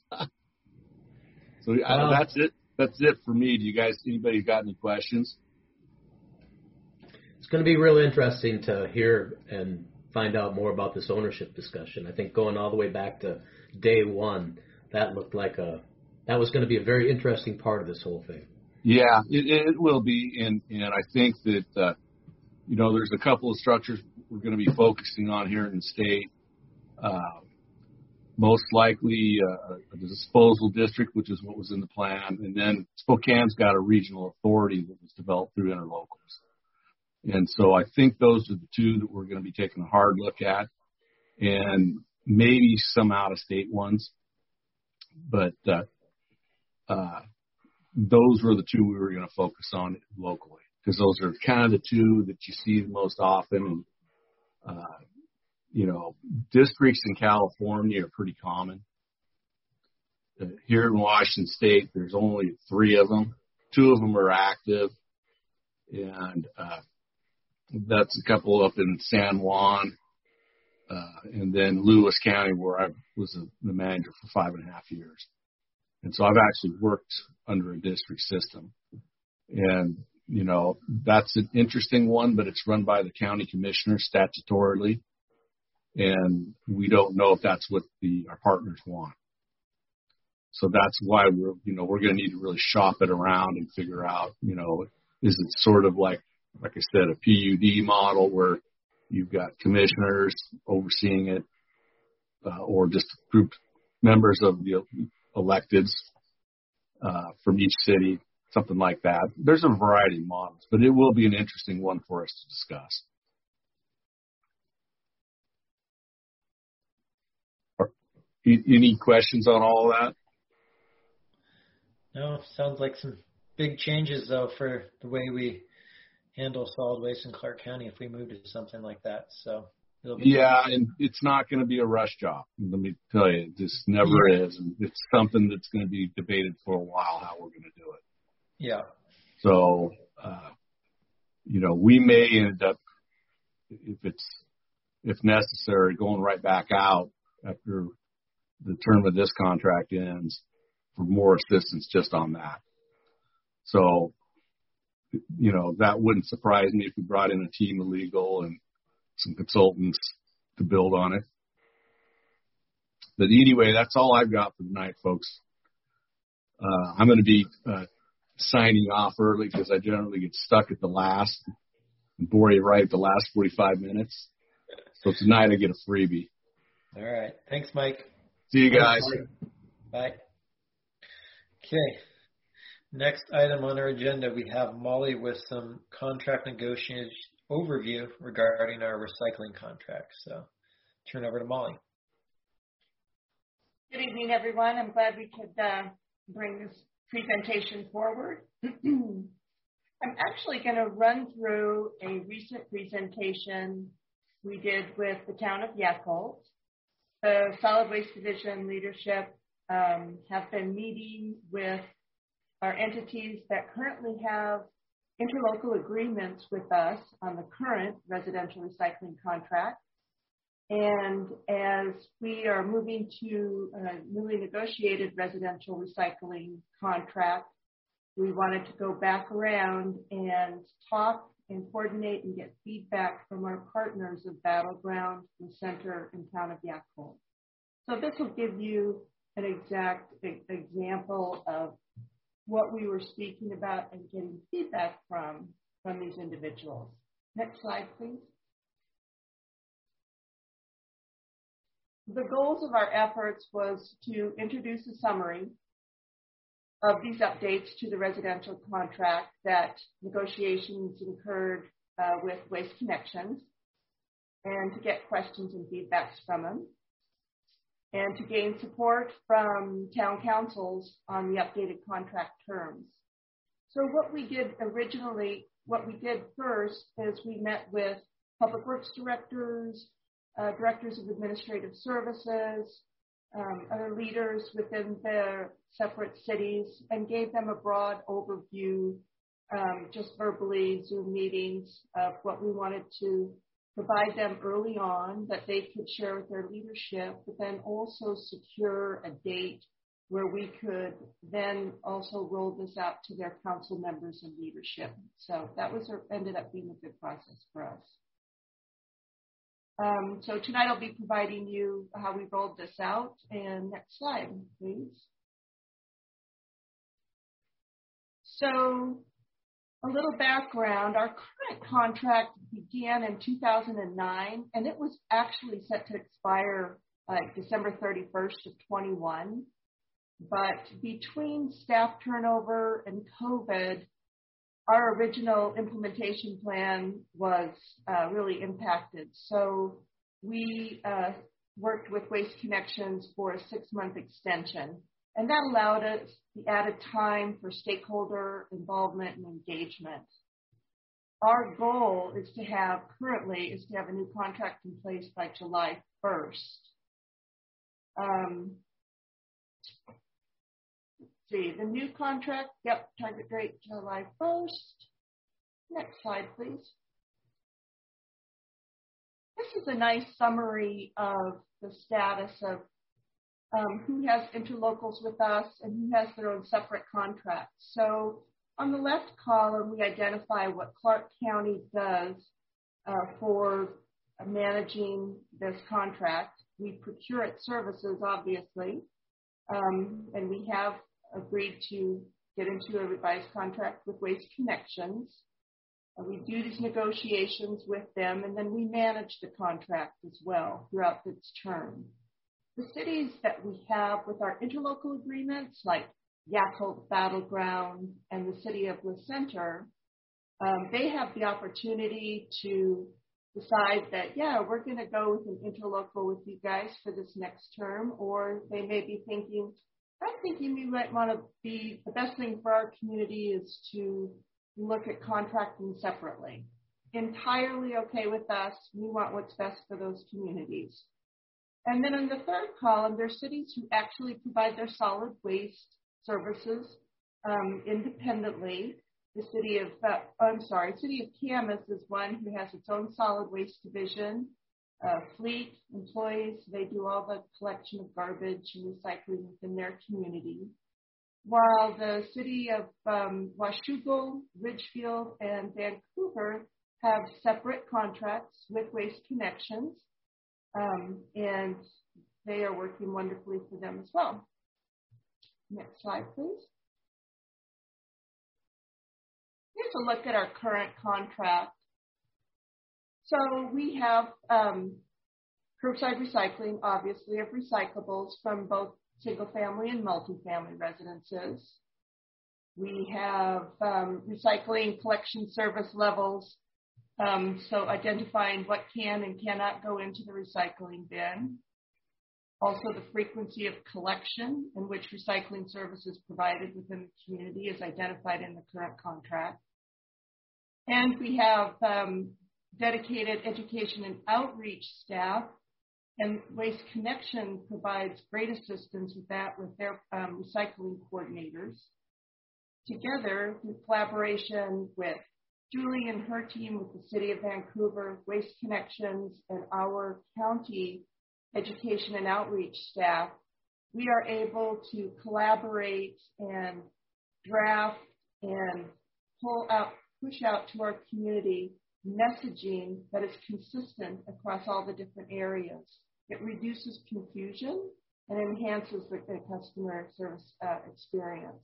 uh, that's it. That's it for me. Do you guys, anybody got any questions? It's going to be real interesting to hear and find out more about this ownership discussion. I think going all the way back to day one, that looked like a That was going to be a very interesting part of this whole thing. Yeah, it, it will be, and, and I think that, uh, you know, there's a couple of structures we're going to be focusing on here in the state. Uh, most likely uh, a disposal district, which is what was in the plan, and then Spokane's got a regional authority that was developed through interlocals. And so I think those are the two that we're going to be taking a hard look at, and maybe some out-of-state ones. But uh, Uh, those were the two we were going to focus on locally, because those are kind of the two that you see the most often. And, uh, you know, districts in California are pretty common. Uh, here in Washington State, there's only three of them. Two of them are active, and uh, that's a couple up in San Juan, uh, and then Lewis County, where I was a, the manager for five and a half years. And so I've actually worked under a district system. And, you know, that's an interesting one, but it's run by the county commissioner statutorily. And we don't know if that's what the our partners want. So that's why we're, you know, we're going to need to really shop it around and figure out, you know, is it sort of like, like I said, a P U D model where you've got commissioners overseeing it, uh, or just group members of the electeds uh, from each city, something like that. There's a variety of models, but it will be an interesting one for us to discuss. Any questions on all of that? No, sounds like some big changes, though, for the way we handle solid waste in Clark County if we move to something like that. So it'll be yeah, and it's not going to be a rush job. Let me tell you, it just never yeah. is. And it's something that's going to be debated for a while how we're going to do it. Yeah. So, uh, you know, we may end up, if it's if necessary, going right back out after the term of this contract ends for more assistance just on that. So, you know, that wouldn't surprise me if we brought in a team of legal and some consultants to build on it. But anyway, that's all I've got for tonight, folks. Uh, I'm going to be uh, signing off early because I generally get stuck at the last and bore you right at the last forty-five minutes. So tonight I get a freebie. All right. Thanks, Mike. See you guys. Bye. Okay. Next item on our agenda, we have Molly with some contract negotiation overview regarding our recycling contract. So turn over to Molly. Good evening, everyone. I'm glad we could uh, bring this presentation forward. I'm actually going to run through a recent presentation we did with the town of Yakult. The Solid Waste Division leadership um, have been meeting with our entities that currently have interlocal agreements with us on the current residential recycling contract. And as we are moving to a newly negotiated residential recycling contract, we wanted to go back around and talk and coordinate and get feedback from our partners of Battleground, the Center, and Town of Yakult. So this will give you an exact example of what we were speaking about and getting feedback from, from these individuals. Next slide, please. The goals of our efforts was to introduce a summary of these updates to the residential contract that negotiations incurred uh, with Waste Connections, and to get questions and feedbacks from them, and to gain support from town councils on the updated contract terms. So what we did originally, what we did first is we met with public works directors, uh, directors of administrative services, um, other leaders within their separate cities, and gave them a broad overview, um, just verbally, Zoom meetings, of what we wanted to provide them early on that they could share with their leadership, but then also secure a date where we could then also roll this out to their council members and leadership. So that was ended up being a good process for us. Um, so tonight I'll be providing you how we rolled this out. And next slide, please. So a little background, our current contract began in two thousand nine, and it was actually set to expire uh, December thirty-first of twenty-one. But between staff turnover and COVID, our original implementation plan was uh, really impacted. So we uh, worked with Waste Connections for a six-month extension. And that allowed us the added time for stakeholder involvement and engagement. Our goal is to have, currently, is to have a new contract in place by July first. Um, let's see, the new contract, yep, target date July first. Next slide, please. This is a nice summary of the status of Um, who has interlocals with us and who has their own separate contracts. So on the left column, we identify what Clark County does uh, for managing this contract. We procure its services, obviously, um, and we have agreed to get into a revised contract with Waste Connections. Uh, we do these negotiations with them, and then we manage the contract as well throughout its term. The cities that we have with our interlocal agreements, like Yakult, Battleground, and the city of Le Center, um, they have the opportunity to decide that, yeah, we're going to go with an interlocal with you guys for this next term, or they may be thinking, I'm thinking we might want to be, the best thing for our community is to look at contracting separately. Entirely okay with us. We want what's best for those communities. And then in the third column, there's cities who actually provide their solid waste services um, independently. The city of, uh, I'm sorry, city of Camas is one who has its own solid waste division. uh, fleet employees. They do all the collection of garbage and recycling within their community, while the city of um, Washougal, Ridgefield, and Vancouver have separate contracts with Waste Connections, um, and they are working wonderfully for them as well. Next slide, please. Here's a look at our current contract. So we have um, curbside recycling, obviously, of recyclables from both single-family and multifamily residences. We have um, recycling collection service levels, um, so identifying what can and cannot go into the recycling bin. Also, the frequency of collection in which recycling service is provided within the community is identified in the current contract. And we have um, dedicated education and outreach staff, and Waste Connection provides great assistance with that with their um, recycling coordinators. Together, in collaboration with Julie and her team with the City of Vancouver, Waste Connections, and our county education and outreach staff, we are able to collaborate and draft and pull out, push out to our community messaging that is consistent across all the different areas. It reduces confusion and enhances the, the customer service uh, experience.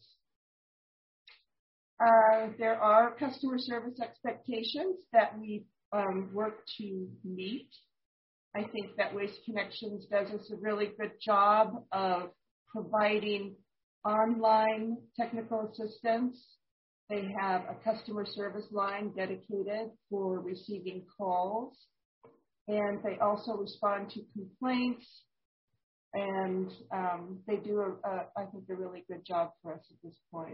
Uh, there are customer service expectations that we um, work to meet. I think that Waste Connections does us a really good job of providing online technical assistance. They have a customer service line dedicated for receiving calls, and they also respond to complaints, and um, they do, a, a, I think, a really good job for us at this point.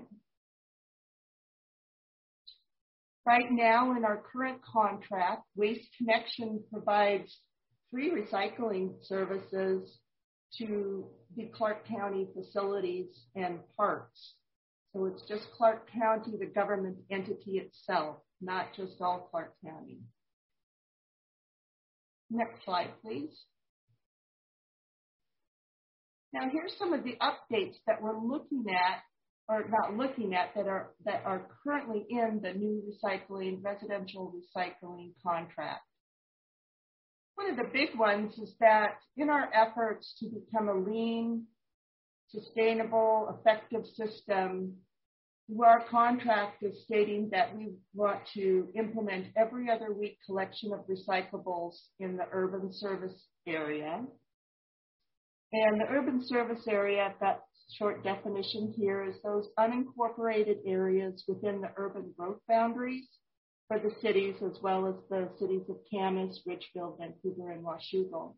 Right now, in our current contract, Waste Connection provides free recycling services to the Clark County facilities and parks. So it's just Clark County, the government entity itself, not just all Clark County. Next slide, please. Now here's some of the updates that we're looking at, or not looking at, that are that are currently in the new recycling, residential recycling contract. One of the big ones is that in our efforts to become a lean, sustainable, effective system, our contract is stating that we want to implement every other week collection of recyclables in the urban service area. And the urban service area, that short definition here, is those unincorporated areas within the urban growth boundaries for the cities, as well as the cities of Camas, Ridgefield, Vancouver, and Washougal.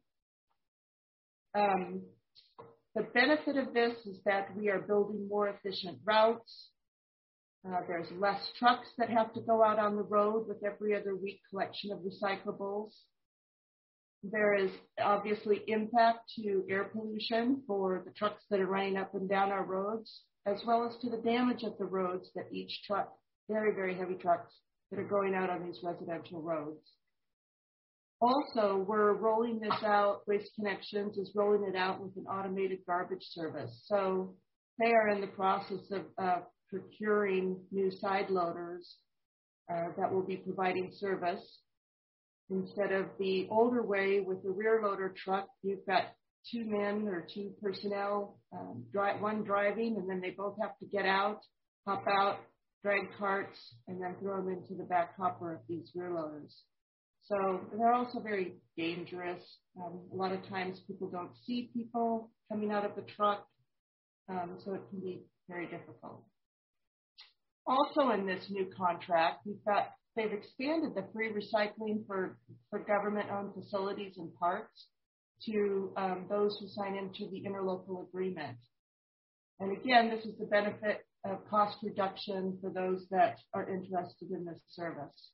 Um, the benefit of this is that we are building more efficient routes. Uh, there's less trucks that have to go out on the road with every other week collection of recyclables. There is obviously impact to air pollution for the trucks that are running up and down our roads, as well as to the damage of the roads that each truck, very, very heavy trucks that are going out on these residential roads. Also, we're rolling this out, Waste Connections is rolling it out with an automated garbage service. So they are in the process of uh, procuring new side loaders uh, that will be providing service. Instead of the older way with the rear loader truck, you've got two men or two personnel, um, dri- one driving, and then they both have to get out, hop out, drag carts, and then throw them into the back hopper of these rear loaders. So they're also very dangerous. Um, a lot of times people don't see people coming out of the truck, um, so it can be very difficult. Also in this new contract, we've got they've expanded the free recycling for, for government-owned facilities and parks to um, those who sign into the interlocal agreement. And again, this is the benefit of cost reduction for those that are interested in this service.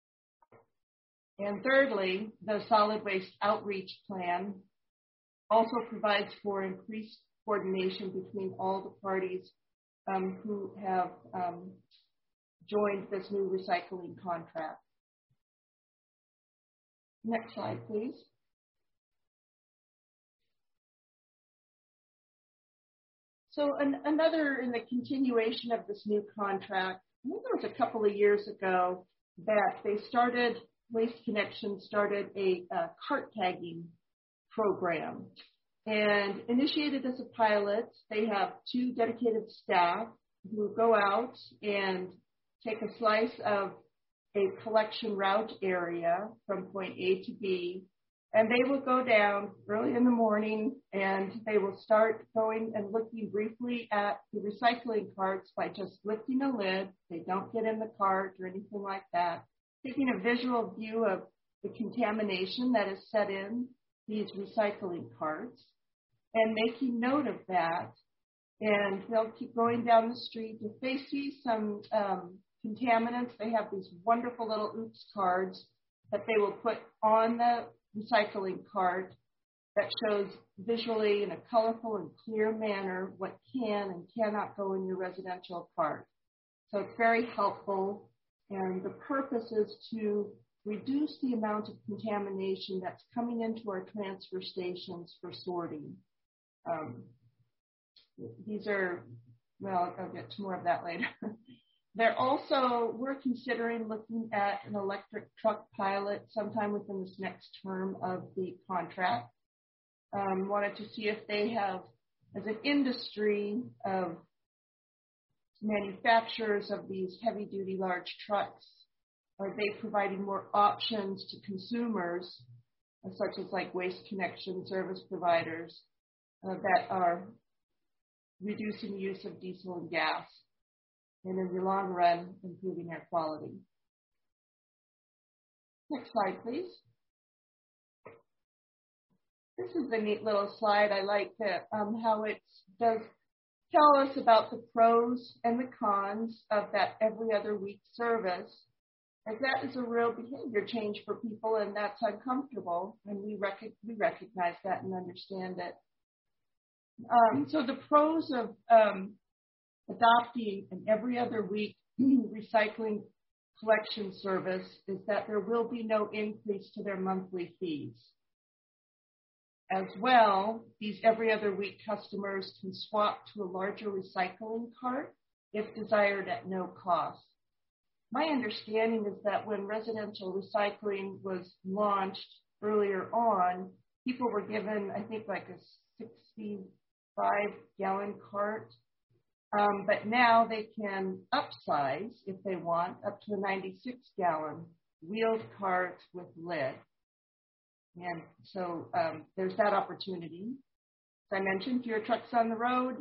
And thirdly, the solid waste outreach plan also provides for increased coordination between all the parties um, who have um, joined this new recycling contract. Next slide, please. so an, another in the continuation of this new contract, I think there was a couple of years ago that they started, Waste Connections started a, a cart tagging program. And initiated as a pilot, they have two dedicated staff who go out and take a slice of a collection route area from point A to B, and they will go down early in the morning and they will start going and looking briefly at the recycling carts by just lifting a lid. They don't get in the cart or anything like that, taking a visual view of the contamination that is set in these recycling carts and making note of that. And they'll keep going down the street. If they see some um, contaminants, they have these wonderful little oops cards that they will put on the recycling cart that shows visually in a colorful and clear manner what can and cannot go in your residential cart. So it's very helpful, and the purpose is to reduce the amount of contamination that's coming into our transfer stations for sorting. Um, these are, well, I'll get to more of that later. They're also, we're considering looking at an electric truck pilot sometime within this next term of the contract. Um, wanted to see if they have, as an industry of manufacturers of these heavy-duty large trucks, are they providing more options to consumers, such as like Waste Connection service providers, uh, that are reducing the use of diesel and gas, and in the long run, improving air quality. Next slide, please. This is a neat little slide. I like that, um, how it does tell us about the pros and the cons of that every other week service, as that is a real behavior change for people, and that's uncomfortable, and we, rec- we recognize that and understand it. Um, so the pros of um, adopting an every other week recycling collection service is that there will be no increase to their monthly fees. As well, these every other week customers can swap to a larger recycling cart if desired at no cost. My understanding is that when residential recycling was launched earlier on, people were given, I think, like a sixty-five gallon cart. Um, but now they can upsize, if they want, up to a ninety-six gallon wheeled cart with lid. And so um, there's that opportunity. As I mentioned, fewer trucks on the road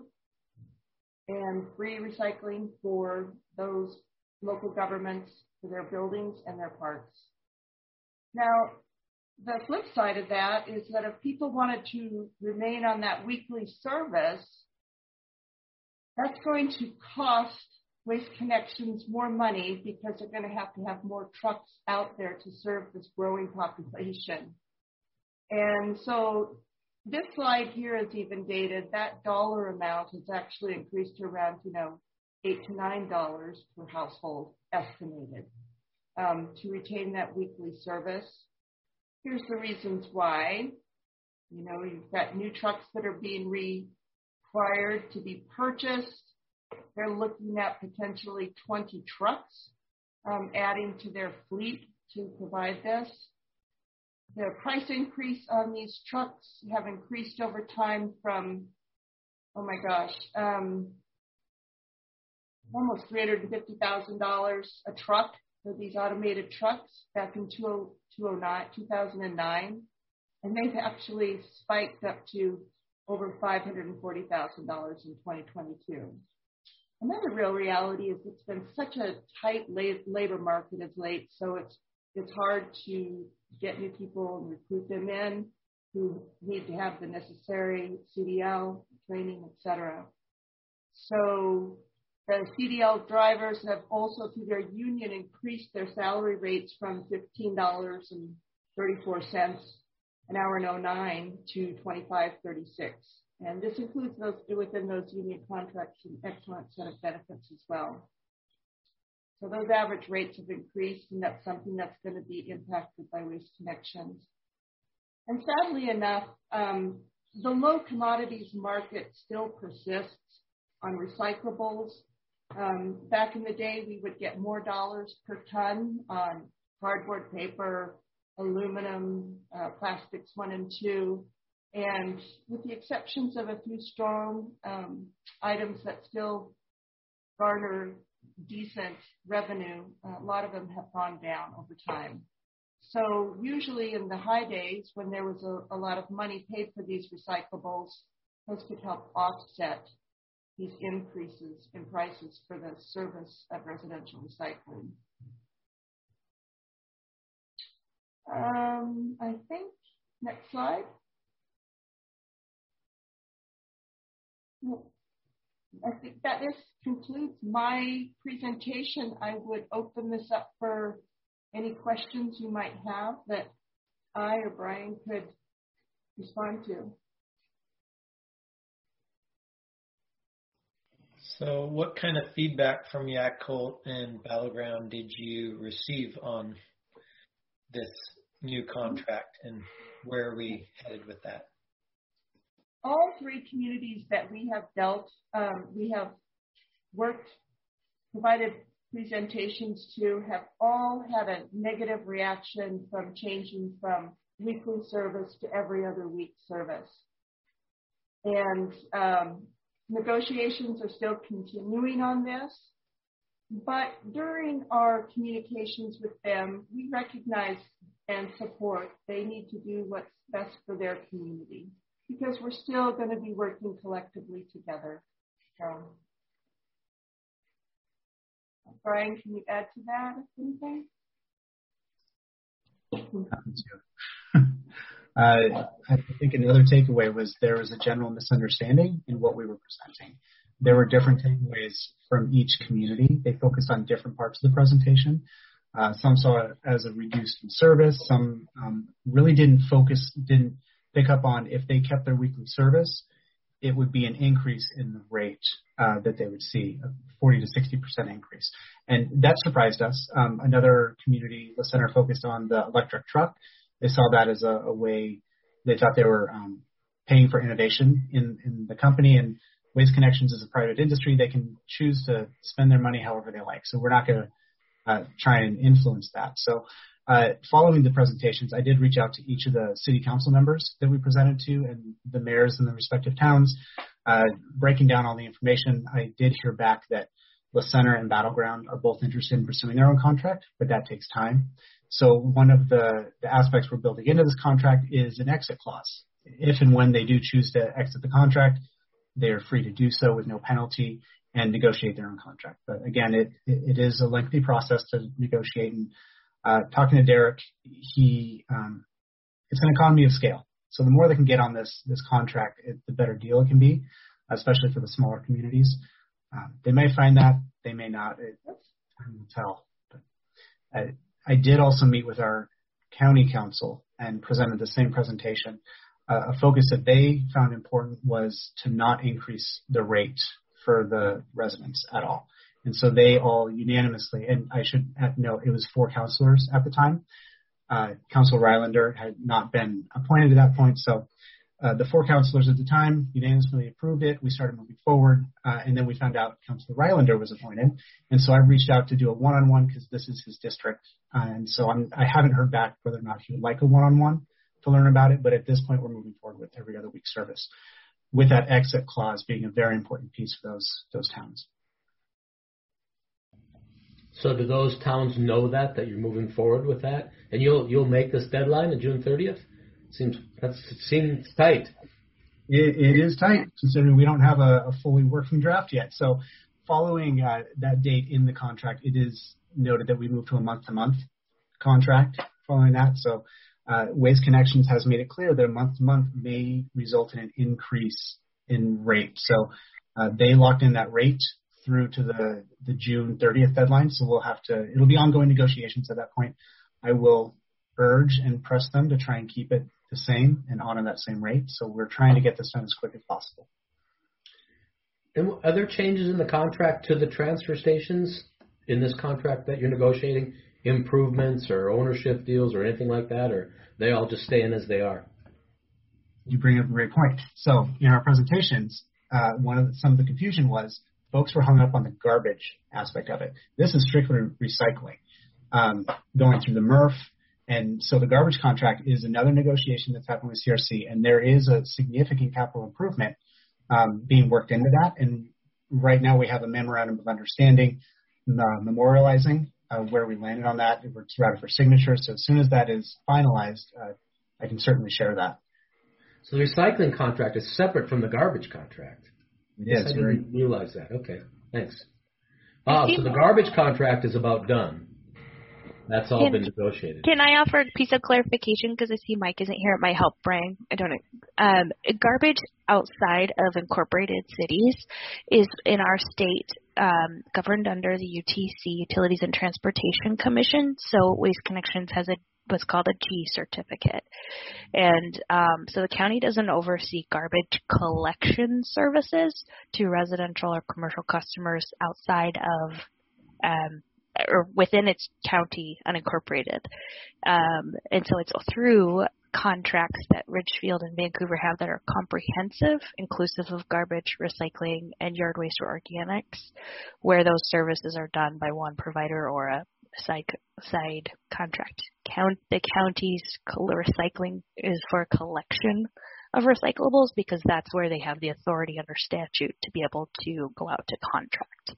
and free recycling for those local governments for their buildings and their parks. Now, the flip side of that is that if people wanted to remain on that weekly service, that's going to cost Waste Connections more money because they're going to have to have more trucks out there to serve this growing population. And so this slide here is even dated. That dollar amount has actually increased to around, you know, eight to nine dollars per household estimated um, to retain that weekly service. Here's the reasons why. You know, you've got new trucks that are being required to be purchased. They're looking at potentially twenty trucks um, adding to their fleet to provide this. The price increase on these trucks have increased over time from, oh my gosh, um, almost three hundred fifty thousand dollars a truck for these automated trucks back in two thousand nine. And they've actually spiked up to over five hundred forty thousand dollars in twenty twenty-two. Another real reality is it's been such a tight labor market of late, so it's it's hard to get new people and recruit them in who need to have the necessary C D L training, et cetera. So the C D L drivers have also, through their union, increased their salary rates from fifteen dollars and thirty-four cents an hour in oh nine to twenty-five dollars and thirty-six cents. And this includes those within those union contracts and excellent set of benefits as well. So those average rates have increased, and that's something that's going to be impacted by Waste Connections. And sadly enough, um, the low commodities market still persists. on recyclables. Um, back in the day, we would get more dollars per ton on cardboard, paper, aluminum, uh, plastics one and two. And with the exceptions of a few strong um, items that still garner decent revenue, a lot of them have gone down over time. So usually in the high days, when there was a, a lot of money paid for these recyclables, those could help offset these increases in prices for the service of residential recycling. Um, I think, next slide. I think that this concludes my presentation. I would open this up for any questions you might have that I or Brian could respond to. So what kind of feedback from Yakult and Battleground did you receive on this new contract, and where are we headed with that? All three communities that we have dealt, um, we have worked, provided presentations to, have all had a negative reaction from changing from weekly service to every other week service. And um, negotiations are still continuing on this, but during our communications with them, we recognize and support they need to do what's best for their community, because we're still going to be working collectively together. So, Brian, can you add to that anything? uh, I think another takeaway was there was a general misunderstanding in what we were presenting. There were different takeaways from each community. They focused on different parts of the presentation. Uh, some saw it as a reduced service. Some um, really didn't focus, didn't pick up on if they kept their weekly service, it would be an increase in the rate uh, that they would see, a forty to sixty percent increase. And that surprised us. Um, another community, the center, focused on the electric truck. They saw that as a, a way, they thought they were um, paying for innovation in, in the company, and Waste Connections is a private industry. They can choose to spend their money however they like. So we're not going to uh, try and influence that. So Uh, following the presentations, I did reach out to each of the city council members that we presented to and the mayors in the respective towns, uh, breaking down all the information. I did hear back that La Center and Battleground are both interested in pursuing their own contract, but that takes time. So one of the, the aspects we're building into this contract is an exit clause. If and when they do choose to exit the contract, they are free to do so with no penalty and negotiate their own contract. But again, it, it, it is a lengthy process to negotiate, and Uh, talking to Derek, he um, it's an economy of scale. So the more they can get on this this contract, it, the better deal it can be, especially for the smaller communities. Um, they may find that, they may not. It, time will tell. But I, I did also meet with our county council and presented the same presentation. Uh, a focus that they found important was to not increase the rate for the residents at all. And so they all unanimously, and I should note it was four councilors at the time. Uh, Councilor Rylander had not been appointed at that point. So uh, the four councilors at the time unanimously approved it. We started moving forward, uh, and then we found out Councilor Rylander was appointed. And so I reached out to do a one-on-one because this is his district. Uh, and so I'm, I haven't heard back whether or not he would like a one-on-one to learn about it. But at this point, we're moving forward with every other week service, with that exit clause being a very important piece for those those towns. So do those towns know that, that you're moving forward with that? And you'll you'll make this deadline of June thirtieth? Seems that seems tight. It, it is tight, considering we don't have a, a fully working draft yet. So following uh, that date in the contract, it is noted that we move to a month-to-month contract following that. So uh, Waste Connections has made it clear that a month-to-month may result in an increase in rate. So uh, they locked in that rate through to the, the June thirtieth deadline. So we'll have to, it'll be ongoing negotiations at that point. I will urge and press them to try and keep it the same and honor that same rate. So we're trying to get this done as quick as possible. And are there changes in the contract to the transfer stations in this contract that you're negotiating? Improvements or ownership deals or anything like that? Or they all just stay in as they are? You bring up a great point. So in our presentations, uh, one of the, some of the confusion was folks were hung up on the garbage aspect of it. This is strictly recycling, um, going through the M R F. And so the garbage contract is another negotiation that's happening with C R C, and there is a significant capital improvement um, being worked into that. And right now we have a memorandum of understanding uh, memorializing uh, where we landed on that. It's routed for signature. So as soon as that is finalized, uh, I can certainly share that. So the recycling contract is separate from the garbage contract. Yes, I didn't realize that. Okay, thanks. Ah, so the garbage contract is about done. That's all can, been negotiated. Can I offer a piece of clarification because I see Mike isn't here? It might help Brian. I don't know. Um, garbage outside of incorporated cities is in our state um, governed under the U T C, Utilities and Transportation Commission. So Waste Connections has a what's called a G certificate. And um, so the county doesn't oversee garbage collection services to residential or commercial customers outside of um, or within its county unincorporated. Um, and so it's through contracts that Ridgefield and Vancouver have that are comprehensive, inclusive of garbage, recycling, and yard waste or organics, where those services are done by one provider or a side side contract. Count the county's recycling is for collection of recyclables because that's where they have the authority under statute to be able to go out to contract.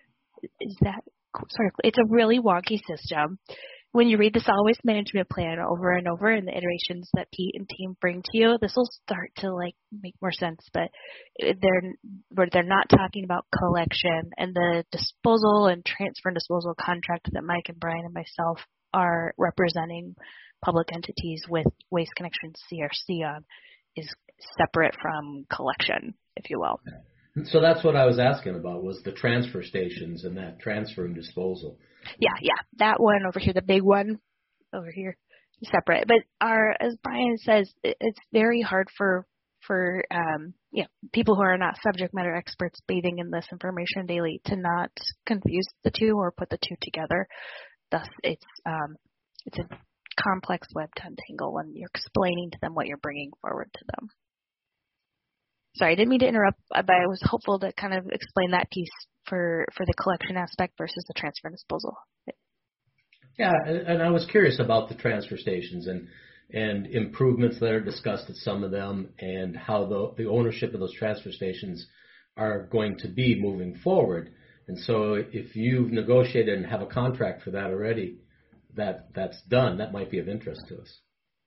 Is that sort of? It's a really wonky system. When you read the solid waste management plan over and over and the iterations that Pete and team bring to you, this will start to like make more sense. But they're where they're not talking about collection and the disposal and transfer and disposal contract that Mike and Brian and myself are representing public entities with Waste Connections C R C on is separate from collection, if you will. So that's what I was asking about was the transfer stations and that transfer and disposal. Yeah, yeah, that one over here, the big one over here, separate. But our, as Brian says, it's very hard for for um, you know, people who are not subject matter experts bathing in this information daily to not confuse the two or put the two together. Thus, it's um, it's a complex web to untangle when you're explaining to them what you're bringing forward to them. Sorry, I didn't mean to interrupt, but I was hopeful to kind of explain that piece for, for the collection aspect versus the transfer and disposal. Yeah, and I was curious about the transfer stations and and improvements that are discussed at some of them and how the, the ownership of those transfer stations are going to be moving forward. And so if you've negotiated and have a contract for that already, that that's done, that might be of interest to us.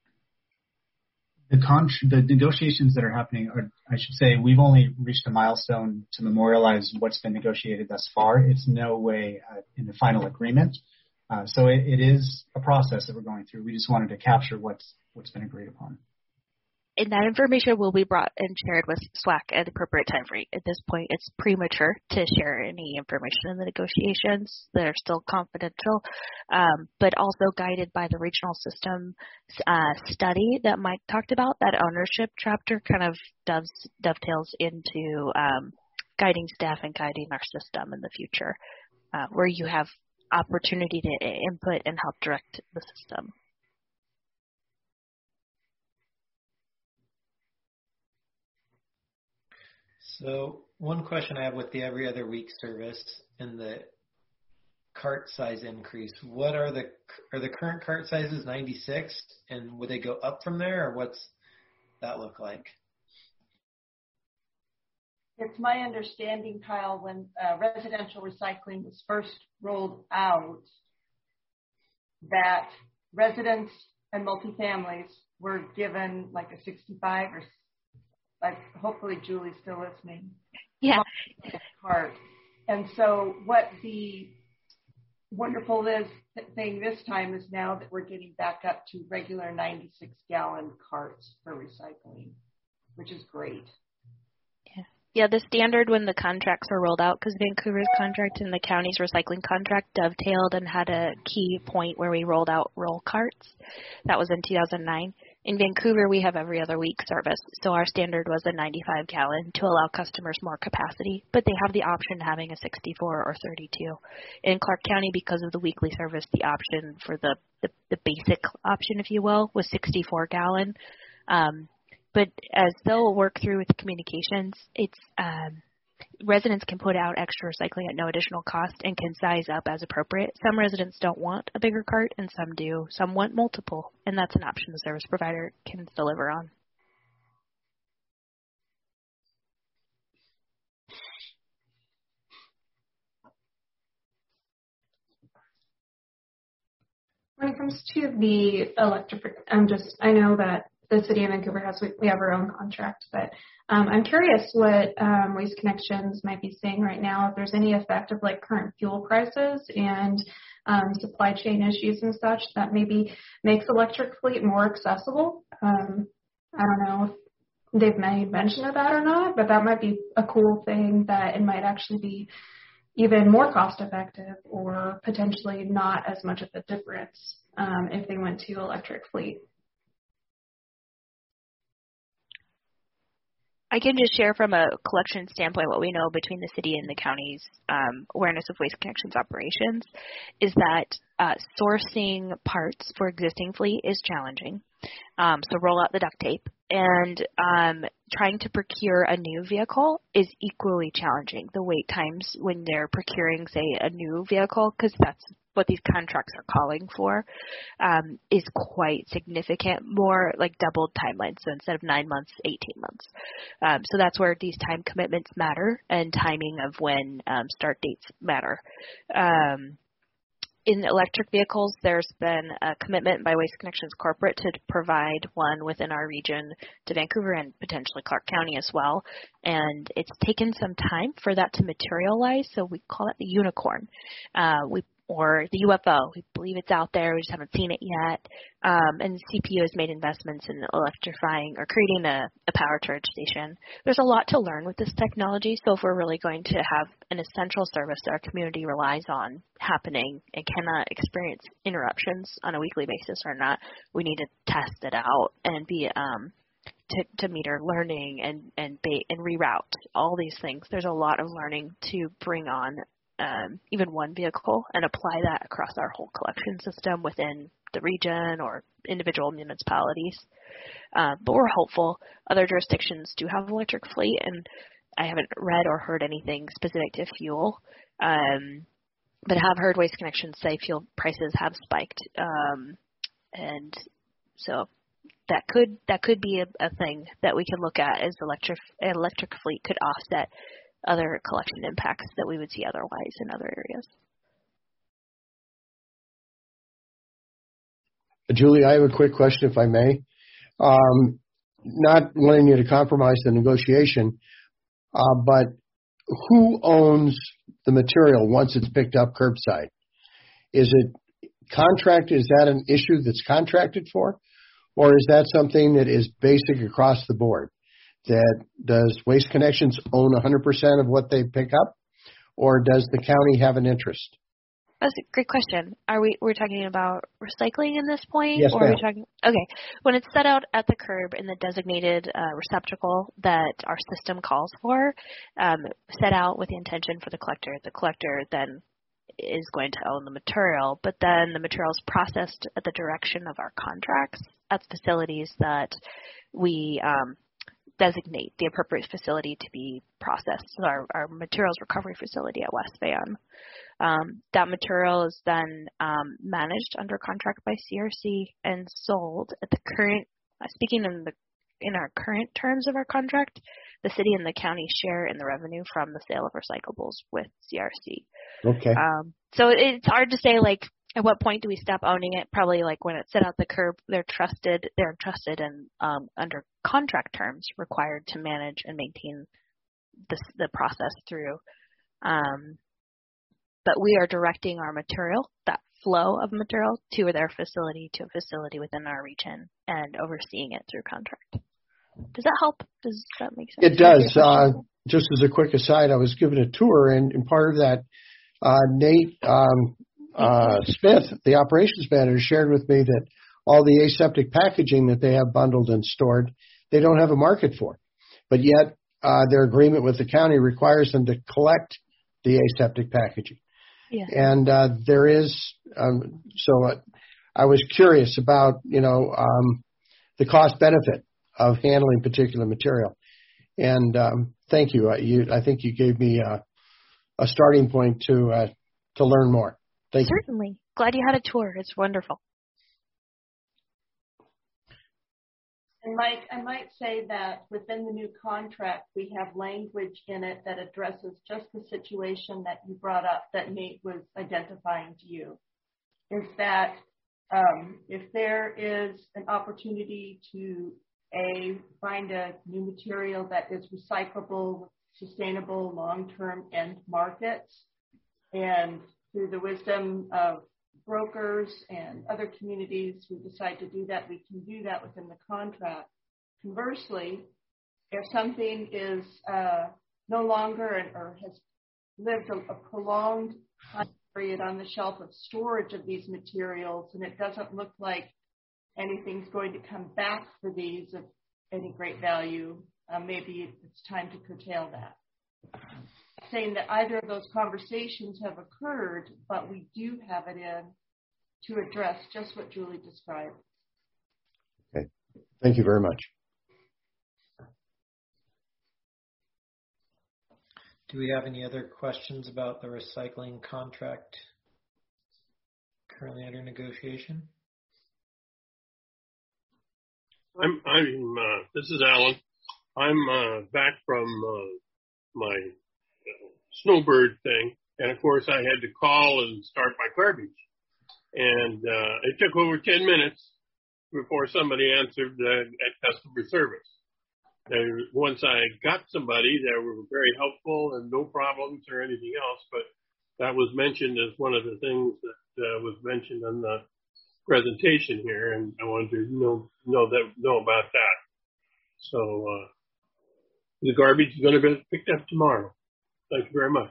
The, con- the negotiations that are happening, or I should say, we've only reached a milestone to memorialize what's been negotiated thus far. It's no way uh, in the final agreement. Uh, so it, it is a process that we're going through. We just wanted to capture what's what's been agreed upon. And that information will be brought and shared with SWAC at the appropriate time frame. At this point, it's premature to share any information in the negotiations that are still confidential, um, but also guided by the regional system uh, study that Mike talked about. That ownership chapter kind of doves, dovetails into um, guiding staff and guiding our system in the future, uh, where you have opportunity to input and help direct the system. So one question I have with the every other week service and the cart size increase, what are the are the current cart sizes ninety-six, and would they go up from there, or what's that look like? It's my understanding, Kyle, when uh, residential recycling was first rolled out, that residents and multifamilies were given like a sixty-five or like, hopefully Julie's still listening. Yeah. Cart. And so what the wonderful is thing this time is now that we're getting back up to regular ninety-six gallon carts for recycling, which is great. Yeah. Yeah, the standard when the contracts were rolled out, because Vancouver's contract and the county's recycling contract dovetailed and had a key point where we rolled out roll carts. That was in two thousand nine. In Vancouver, we have every other week service, so our standard was a ninety-five gallon to allow customers more capacity, but they have the option of having a sixty-four or thirty-two. In Clark County, because of the weekly service, the option for the, the, the basic option, if you will, was sixty-four gallon. Um, but as they'll work through with the communications, it's um, residents can put out extra recycling at no additional cost and can size up as appropriate. Some residents don't want a bigger cart, and some do. Some want multiple, and that's an option the service provider can deliver on. When it comes to the electric, I'm just, I know that the City of Vancouver has, we, we have our own contract, but um, I'm curious what um, Waste Connections might be seeing right now, if there's any effect of like current fuel prices and um, supply chain issues and such that maybe makes electric fleet more accessible. Um, I don't know if they've made mention of that or not, but that might be a cool thing that it might actually be even more cost effective or potentially not as much of a difference um, if they went to electric fleet. I can just share from a collection standpoint what we know between the city and the county's um, awareness of Waste Connections operations is that uh, sourcing parts for existing fleet is challenging. Um, so roll out the duct tape. And um, trying to procure a new vehicle is equally challenging. The wait times when they're procuring, say, a new vehicle, because that's what these contracts are calling for, um, is quite significant, more like doubled timelines. So instead of nine months, eighteen months. Um, so that's where these time commitments matter and timing of when um, start dates matter. Um, In electric vehicles, there's been a commitment by Waste Connections Corporate to provide one within our region to Vancouver and potentially Clark County as well. And it's taken some time for that to materialize, so we call it the unicorn. Uh, we or the U F O. We believe it's out there. We just haven't seen it yet. Um, and C P U has made investments in electrifying or creating a, a power charge station. There's a lot to learn with this technology. So if we're really going to have an essential service that our community relies on happening and cannot experience interruptions on a weekly basis or not, we need to test it out and be um, to, to meet our learning and and, ba- and reroute all these things. There's a lot of learning to bring on Um, even one vehicle and apply that across our whole collection system within the region or individual municipalities. Uh, but we're hopeful. Other jurisdictions do have electric fleet, and I haven't read or heard anything specific to fuel, um, but have heard Waste Connections say fuel prices have spiked, um, and so that could that could be a, a thing that we can look at as electric electric fleet could offset other collection impacts that we would see otherwise in other areas. Julie, I have a quick question, if I may. Um, not wanting you to compromise the negotiation, uh, but who owns the material once it's picked up curbside? Is it contracted? Is that an issue that's contracted for? Or is that something that is basic across the board? That does Waste Connections own one hundred percent of what they pick up, or does the county have an interest? That's a great question. Are we we're talking about recycling in this point? Yes, or ma'am. Are we talking, okay. When it's set out at the curb in the designated uh, receptacle that our system calls for, um, set out with the intention for the collector. The collector then is going to own the material, but then the material is processed at the direction of our contracts at facilities that we um, designate the appropriate facility to be processed. So our, our materials recovery facility at West Van. Um, that material is then um, managed under contract by C R C and sold at the current, uh, speaking in the in our current terms of our contract, the city and the county share in the revenue from the sale of recyclables with C R C. Okay. Um, so it's hard to say, like, at what point do we stop owning it? Probably like when it's set out the curb, they're trusted, they're entrusted and um, under contract terms required to manage and maintain this, the process through. Um, but we are directing our material, that flow of material, to their facility, to a facility within our region and overseeing it through contract. Does that help? Does that make sense? It does. Uh, just as a quick aside, I was given a tour, and, and part of that, uh, Nate um, uh, Smith, the operations manager, shared with me that all the aseptic packaging that they have bundled and stored, they don't have a market for. But yet uh, their agreement with the county requires them to collect the aseptic packaging. Yeah. And uh, there is, um, so uh, I was curious about, you know, um, the cost benefit of handling particular material. And um, thank you. Uh, you. I think you gave me a, a starting point to uh, to learn more. Thank you. Certainly. Glad you had a tour. It's wonderful. And Mike, I might say that within the new contract, we have language in it that addresses just the situation that you brought up that Nate was identifying to you. Is that um, if there is an opportunity to, A, find a new material that is recyclable, sustainable, long-term end markets, and through the wisdom of brokers and other communities who decide to do that, we can do that within the contract. Conversely, if something is uh, no longer or has lived a, a prolonged time period on the shelf of storage of these materials, and it doesn't look like anything's going to come back for these of any great value, uh, maybe it's time to curtail that. Saying that either of those conversations have occurred, but we do have it in to address just what Julie described. Okay. Thank you very much. Do we have any other questions about the recycling contract currently under negotiation? I'm, I'm, uh, this is Alan. I'm, uh, back from, uh, my snowbird thing. And of course I had to call and start my garbage. And, uh, it took over ten minutes before somebody answered uh, at customer service. And once I got somebody, they were very helpful and no problems or anything else, but that was mentioned as one of the things that uh, was mentioned on the presentation here, and I wanted to know know that know about that. So uh, the garbage is going to be picked up tomorrow. Thank you very much.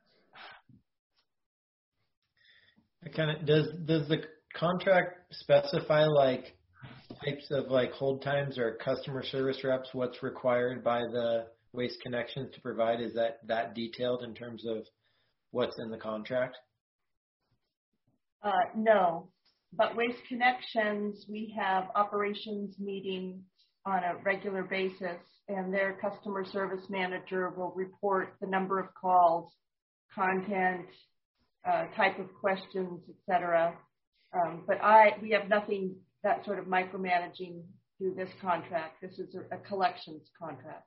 I kind of does does the contract specify like types of like hold times or customer service reps? What's required by the Waste Connections to provide? Is that that detailed in terms of what's in the contract? Uh, no. But Waste Connections, we have operations meetings on a regular basis, and their customer service manager will report the number of calls, content, uh, type of questions, et cetera. Um, but I, we have nothing that sort of micromanaging through this contract. This is a, a collections contract.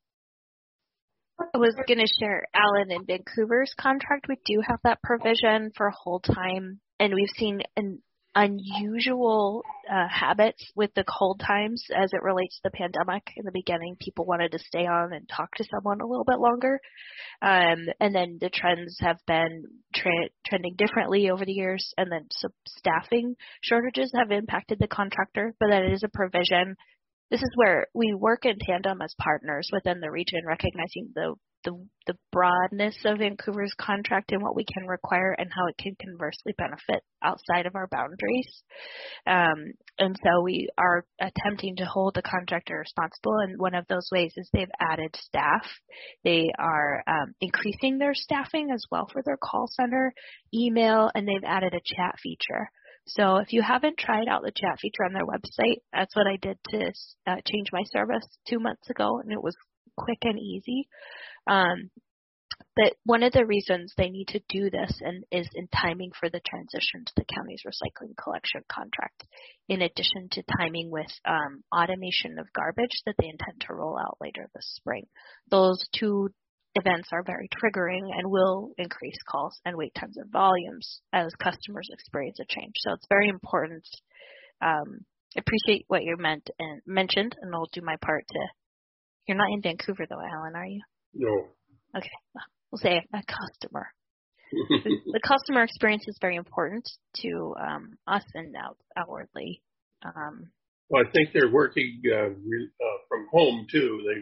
I was going to share, Alan, in Vancouver's contract, we do have that provision for hold time, and we've seen an unusual uh, habits with the hold times as it relates to the pandemic. In the beginning, people wanted to stay on and talk to someone a little bit longer. Um, and then the trends have been tra- trending differently over the years. And then some staffing shortages have impacted the contractor, but that is a provision. This is where we work in tandem as partners within the region, recognizing the The, the broadness of Vancouver's contract and what we can require and how it can conversely benefit outside of our boundaries. Um, and so we are attempting to hold the contractor responsible, and one of those ways is they've added staff. They are um, increasing their staffing as well for their call center, email, and they've added a chat feature. So if you haven't tried out the chat feature on their website, that's what I did to uh, change my service two months ago, and it was quick and easy. Um, but one of the reasons they need to do this and is in timing for the transition to the county's recycling collection contract, in addition to timing with um, automation of garbage that they intend to roll out later this spring. Those two events are very triggering and will increase calls and wait times and volumes as customers experience a change. So it's very important. Um, I appreciate what you meant and mentioned, and I'll do my part to. You're not in Vancouver though, Alan, are you? No. Okay. We'll say a customer. the, the customer experience is very important to um, us and out, outwardly. Um, well, I think they're working uh, re- uh, from home too. They,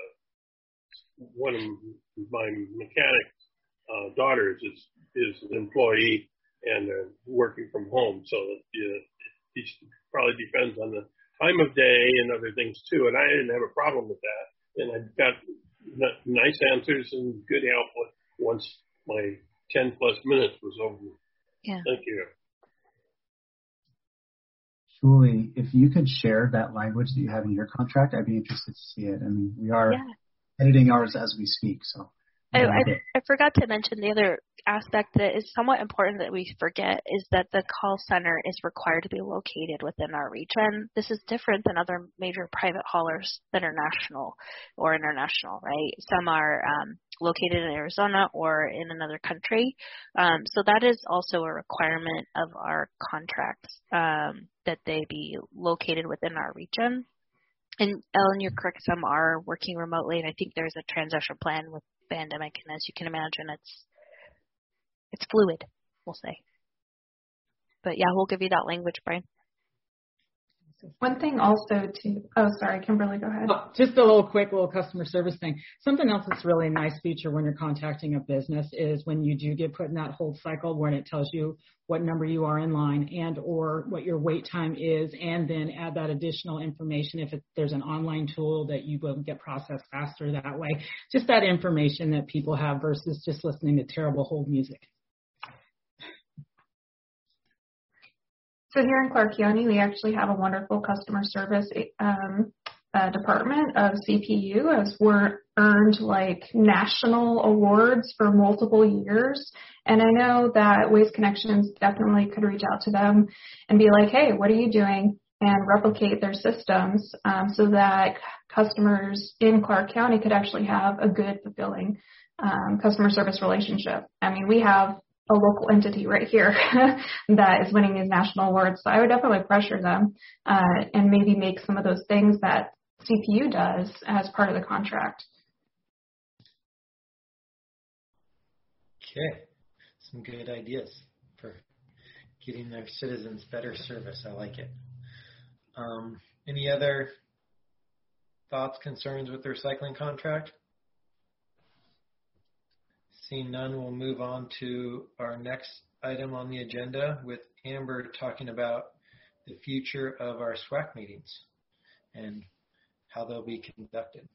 uh, one of my mechanic uh, daughters is is an employee and they're working from home, so uh, it probably depends on the time of day and other things too. And I didn't have a problem with that, and I got nice answers and good help once my ten plus minutes was over. Yeah. Thank you. Julie, if you could share that language that you have in your contract, I'd be interested to see it. I mean, we are Yeah. editing ours as we speak, so. I, I, I forgot to mention the other aspect that is somewhat important that we forget is that the call center is required to be located within our region. This is different than other major private haulers that are national or international, right? Some are um, located in Arizona or in another country. Um, so that is also a requirement of our contracts, um, that they be located within our region. And Ellen, you're correct, some are working remotely, and I think there's a transition plan with pandemic, and as you can imagine, it's it's fluid, we'll say. But yeah, we'll give you that language, Brian. One thing also to, oh, sorry, Kimberly, go ahead. Oh, just a little quick little customer service thing. Something else that's really a nice feature when you're contacting a business is when you do get put in that hold cycle when it tells you what number you are in line and or what your wait time is, and then add that additional information if it, there's an online tool that you will get processed faster that way. Just that information that people have versus just listening to terrible hold music. So here in Clark County, we actually have a wonderful customer service um, uh, department of C P U, as we're earned like national awards for multiple years. And I know that Waste Connections definitely could reach out to them and be like, hey, what are you doing? And replicate their systems um, so that customers in Clark County could actually have a good, fulfilling um, customer service relationship. I mean, we have a local entity right here that is winning these national awards. So I would definitely pressure them uh, and maybe make some of those things that C P U does as part of the contract. Okay, some good ideas for getting their citizens better service. I like it. Um, any other thoughts, concerns with the recycling contract? Seeing none, we'll move on to our next item on the agenda with Amber talking about the future of our SWAC meetings and how they'll be conducted.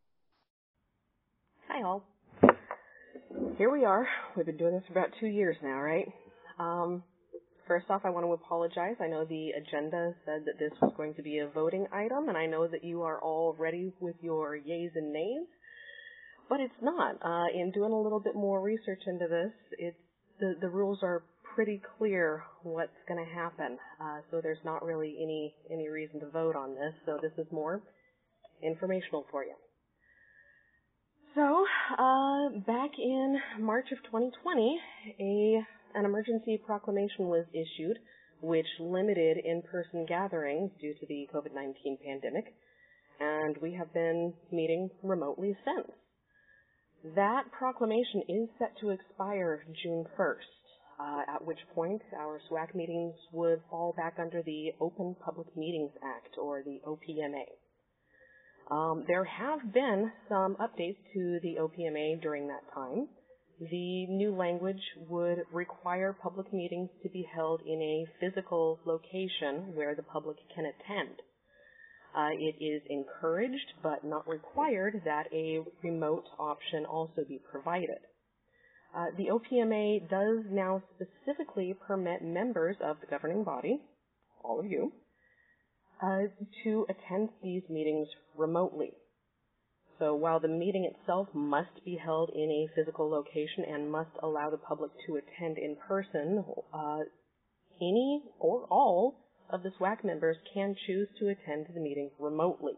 Hi all. Here we are. We've been doing this for about two years now, right? Um, first off, I want to apologize. I know the agenda said that this was going to be a voting item, and I know that you are all ready with your yays and nays. But it's not. Uh, in doing a little bit more research into this, it's the, the rules are pretty clear what's going to happen. Uh, so there's not really any, any reason to vote on this. So this is more informational for you. So uh, back in March of twenty twenty, a an emergency proclamation was issued which limited in-person gatherings due to the COVID nineteen pandemic, and we have been meeting remotely since. That proclamation is set to expire June first, uh, at which point our SWAC meetings would fall back under the Open Public Meetings Act, or the O P M A. Um, there have been some updates to the O P M A during that time. The new language would require public meetings to be held in a physical location where the public can attend. Uh, it is encouraged but not required that a remote option also be provided. Uh, the O P M A does now specifically permit members of the governing body, all of you, uh, to attend these meetings remotely. So while the meeting itself must be held in a physical location and must allow the public to attend in person, uh, any or all of the SWAC members can choose to attend the meeting remotely.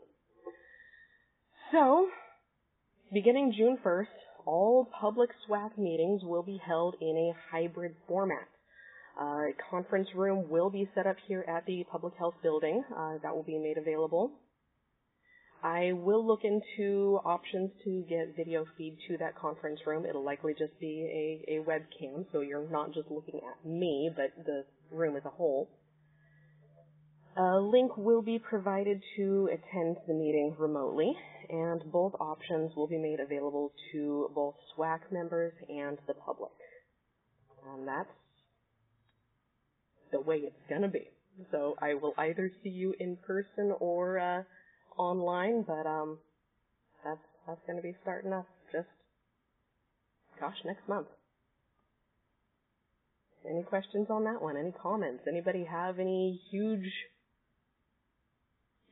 So, beginning June first, all public SWAC meetings will be held in a hybrid format. Uh, a conference room will be set up here at the Public Health Building. Uh, that will be made available. I will look into options to get video feed to that conference room. It'll likely just be a, a webcam, so you're not just looking at me, but the room as a whole. A link will be provided to attend the meeting remotely, and both options will be made available to both SWAC members and the public. And that's the way it's going to be. So I will either see you in person or uh, online, but um, that's, that's going to be starting up just, gosh, next month. Any questions on that one? Any comments? Anybody have any huge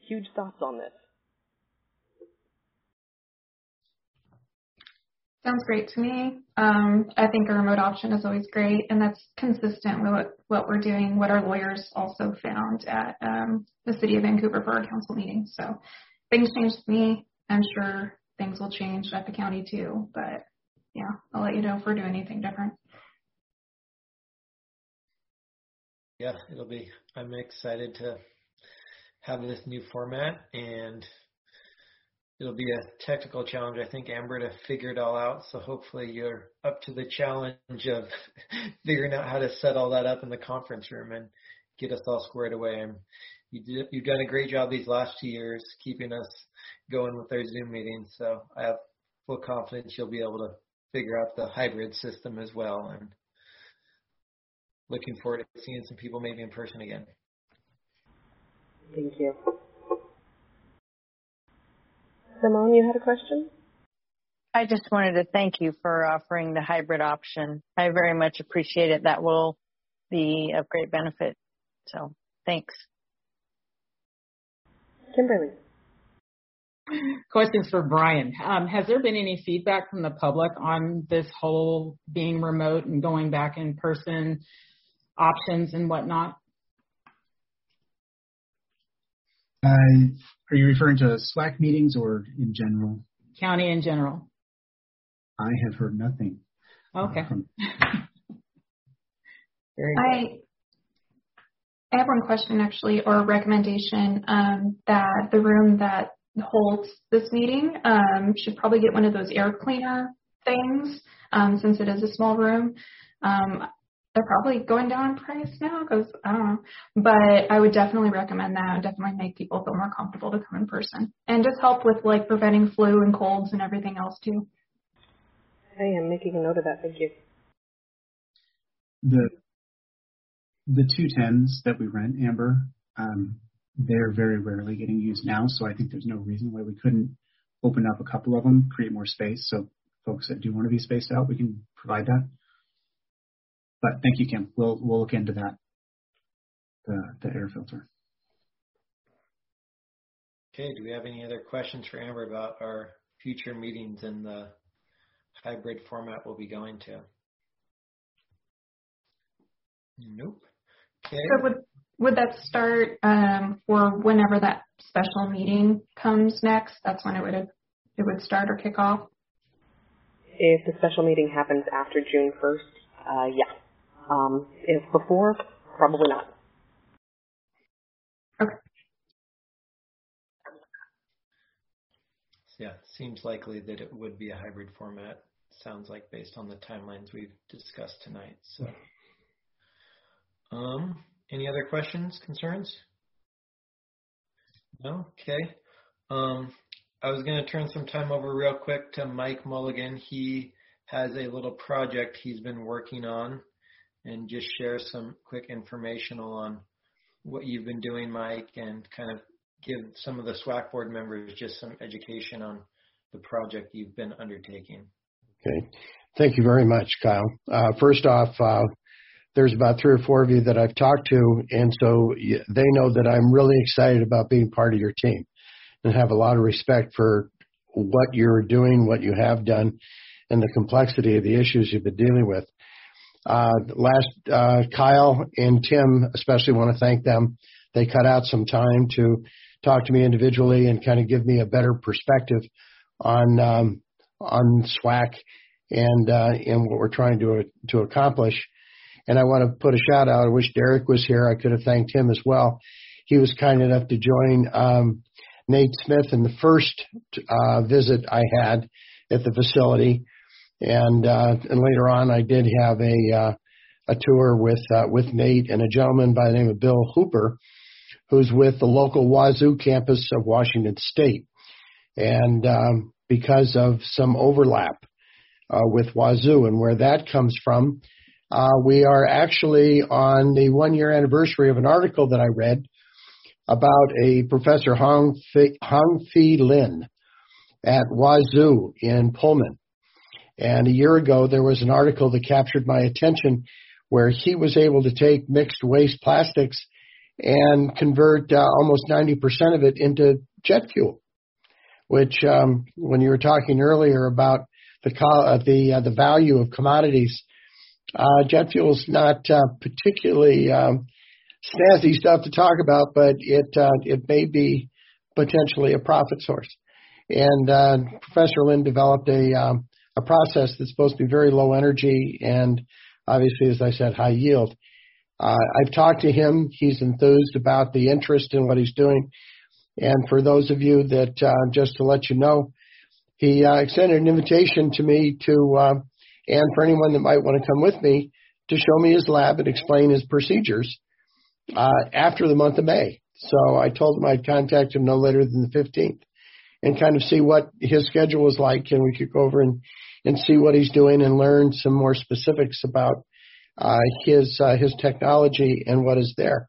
huge thoughts on this? Sounds great to me. Um, I think a remote option is always great, and that's consistent with what, what we're doing, what our lawyers also found at um, the City of Vancouver for our council meeting. So things change with me. I'm sure things will change at the county too, but yeah, I'll let you know if we're doing anything different. Yeah, it'll be, I'm excited to have this new format, and it'll be a technical challenge, I think, Amber, to figure it all out. So hopefully you're up to the challenge of figuring out how to set all that up in the conference room and get us all squared away. And you did, you've done a great job these last two years keeping us going with our Zoom meetings. So I have full confidence you'll be able to figure out the hybrid system as well. And looking forward to seeing some people maybe in person again. Thank you. Simone, you had a question? I just wanted to thank you for offering the hybrid option. I very much appreciate it. That will be of great benefit. So thanks. Kimberly. Questions for Brian. Um, has there been any feedback from the public on this whole being remote and going back in person options and whatnot? Uh, are you referring to SWAC meetings or in general? County in general. I have heard nothing. Okay. Uh, from... Very I good. I have one question actually, or a recommendation, um, that the room that holds this meeting um, should probably get one of those air cleaner things, um, since it is a small room. Um, they're probably going down in price now because I don't know, but I would definitely recommend that. It definitely make people feel more comfortable to come in person and just help with like preventing flu and colds and everything else too. I am making a note of that. Thank you. The the two tens that we rent, Amber, um, they're very rarely getting used now, so I think there's no reason why we couldn't open up a couple of them, create more space. So folks that do want to be spaced out, we can provide that. But thank you, Kim. We'll we'll look into that, the the air filter. Okay. Do we have any other questions for Amber about our future meetings and the hybrid format we'll be going to? Nope. Okay. So would would that start um, for whenever that special meeting comes next? That's when it would it would start or kick off. If the special meeting happens after June first, uh, yeah. Um, if before, probably not. Okay. Yeah, seems likely that it would be a hybrid format. Sounds like based on the timelines we've discussed tonight. So, um, any other questions, concerns? No? Okay. Um, I was going to turn some time over real quick to Mike Mulligan. He has a little project he's been working on, and just share some quick informational on what you've been doing, Mike, and kind of give some of the SWAC board members just some education on the project you've been undertaking. Okay. Thank you very much, Kyle. Uh, first off, uh, there's about three or four of you that I've talked to, and so they know that I'm really excited about being part of your team and have a lot of respect for what you're doing, what you have done, and the complexity of the issues you've been dealing with. Uh, last, uh, Kyle and Tim, especially want to thank them. They cut out some time to talk to me individually and kind of give me a better perspective on, um, on SWAC and, uh, and what we're trying to, to accomplish. And I want to put a shout out. I wish Derek was here. I could have thanked him as well. He was kind enough to join, um, Nate Smith in the first, uh, visit I had at the facility. And, uh, and later on, I did have a, uh, a tour with, uh, with Nate and a gentleman by the name of Bill Hooper, who's with the local Wazoo campus of Washington State. And, um, because of some overlap, uh, with Wazoo and where that comes from, uh, we are actually on the one year anniversary of an article that I read about a Professor Hong Fei Lin at Wazoo in Pullman. And a year ago, there was an article that captured my attention where he was able to take mixed waste plastics and convert uh, almost ninety percent of it into jet fuel, which um, when you were talking earlier about the co- uh, the uh, the value of commodities, uh, jet fuel is not uh, particularly um, snazzy stuff to talk about, but it uh, it may be potentially a profit source. And uh, Professor Lin developed a um, a process that's supposed to be very low energy and obviously, as I said, high yield. Uh, I've talked to him. He's enthused about the interest in what he's doing. And for those of you that, uh, just to let you know, he uh, extended an invitation to me to, uh, and for anyone that might want to come with me, to show me his lab and explain his procedures uh, after the month of May. So I told him I'd contact him no later than the fifteenth and kind of see what his schedule was like, and we could go over and, and see what he's doing and learn some more specifics about Uh, his uh, his technology and what is there.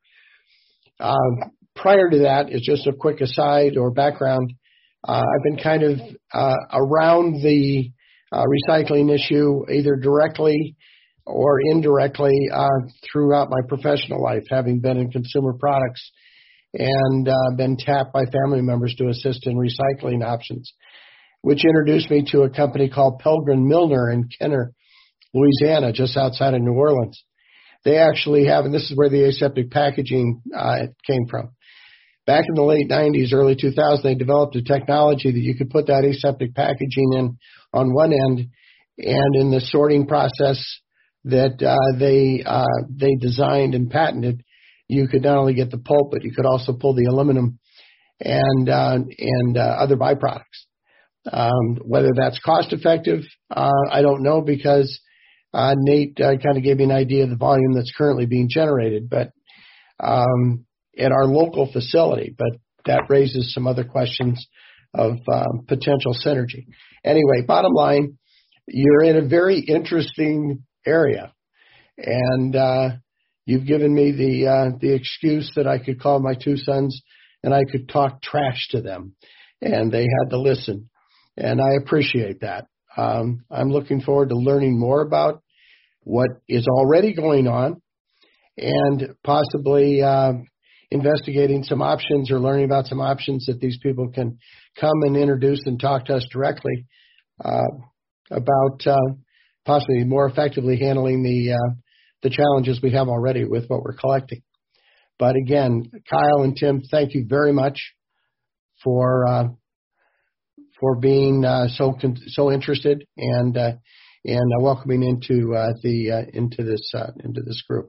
Um, prior to that, is just a quick aside or background. Uh, I've been kind of uh, around the uh, recycling issue either directly or indirectly uh, throughout my professional life, having been in consumer products and uh, been tapped by family members to assist in recycling options, which introduced me to a company called Pelgrin Milner in Kenner, Louisiana, just outside of New Orleans. They actually have, and this is where the aseptic packaging uh, came from. Back in the late nineties, early two thousands, they developed a technology that you could put that aseptic packaging in on one end, and in the sorting process that uh, they uh, they designed and patented, you could not only get the pulp, but you could also pull the aluminum and uh, and uh, other byproducts. Um, whether that's cost effective, uh, I don't know, because Uh, Nate uh, kind of gave me an idea of the volume that's currently being generated, but um, at our local facility. But that raises some other questions of um, potential synergy. Anyway, bottom line, you're in a very interesting area, and uh, you've given me the uh, the excuse that I could call my two sons and I could talk trash to them, and they had to listen, and I appreciate that. Um, I'm looking forward to learning more about what is already going on and possibly uh, investigating some options or learning about some options that these people can come and introduce and talk to us directly uh, about uh, possibly more effectively handling the uh, the challenges we have already with what we're collecting. But again, Kyle and Tim, thank you very much for uh, for being uh, so so interested and uh, and uh, welcoming into uh, the uh, into this uh, into this group.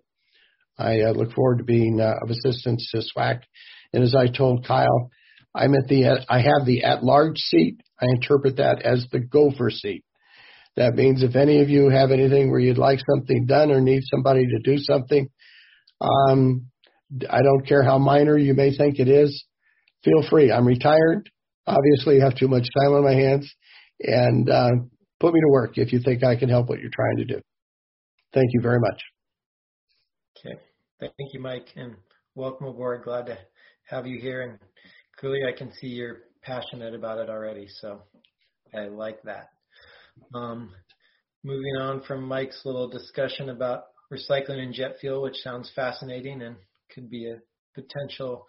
I uh, look forward to being uh, of assistance to SWAC. And as I told Kyle, I'm at the I have the at-large seat. I interpret that as the gopher seat. That means if any of you have anything where you'd like something done or need somebody to do something, um, I don't care how minor you may think it is, feel free. I'm retired. Obviously, I have too much time on my hands, and uh, put me to work if you think I can help what you're trying to do. Thank you very much. Okay. Thank you, Mike, and welcome aboard. Glad to have you here. And clearly, I can see you're passionate about it already, so I like that. Um, moving on from Mike's little discussion about recycling and jet fuel, which sounds fascinating and could be a potential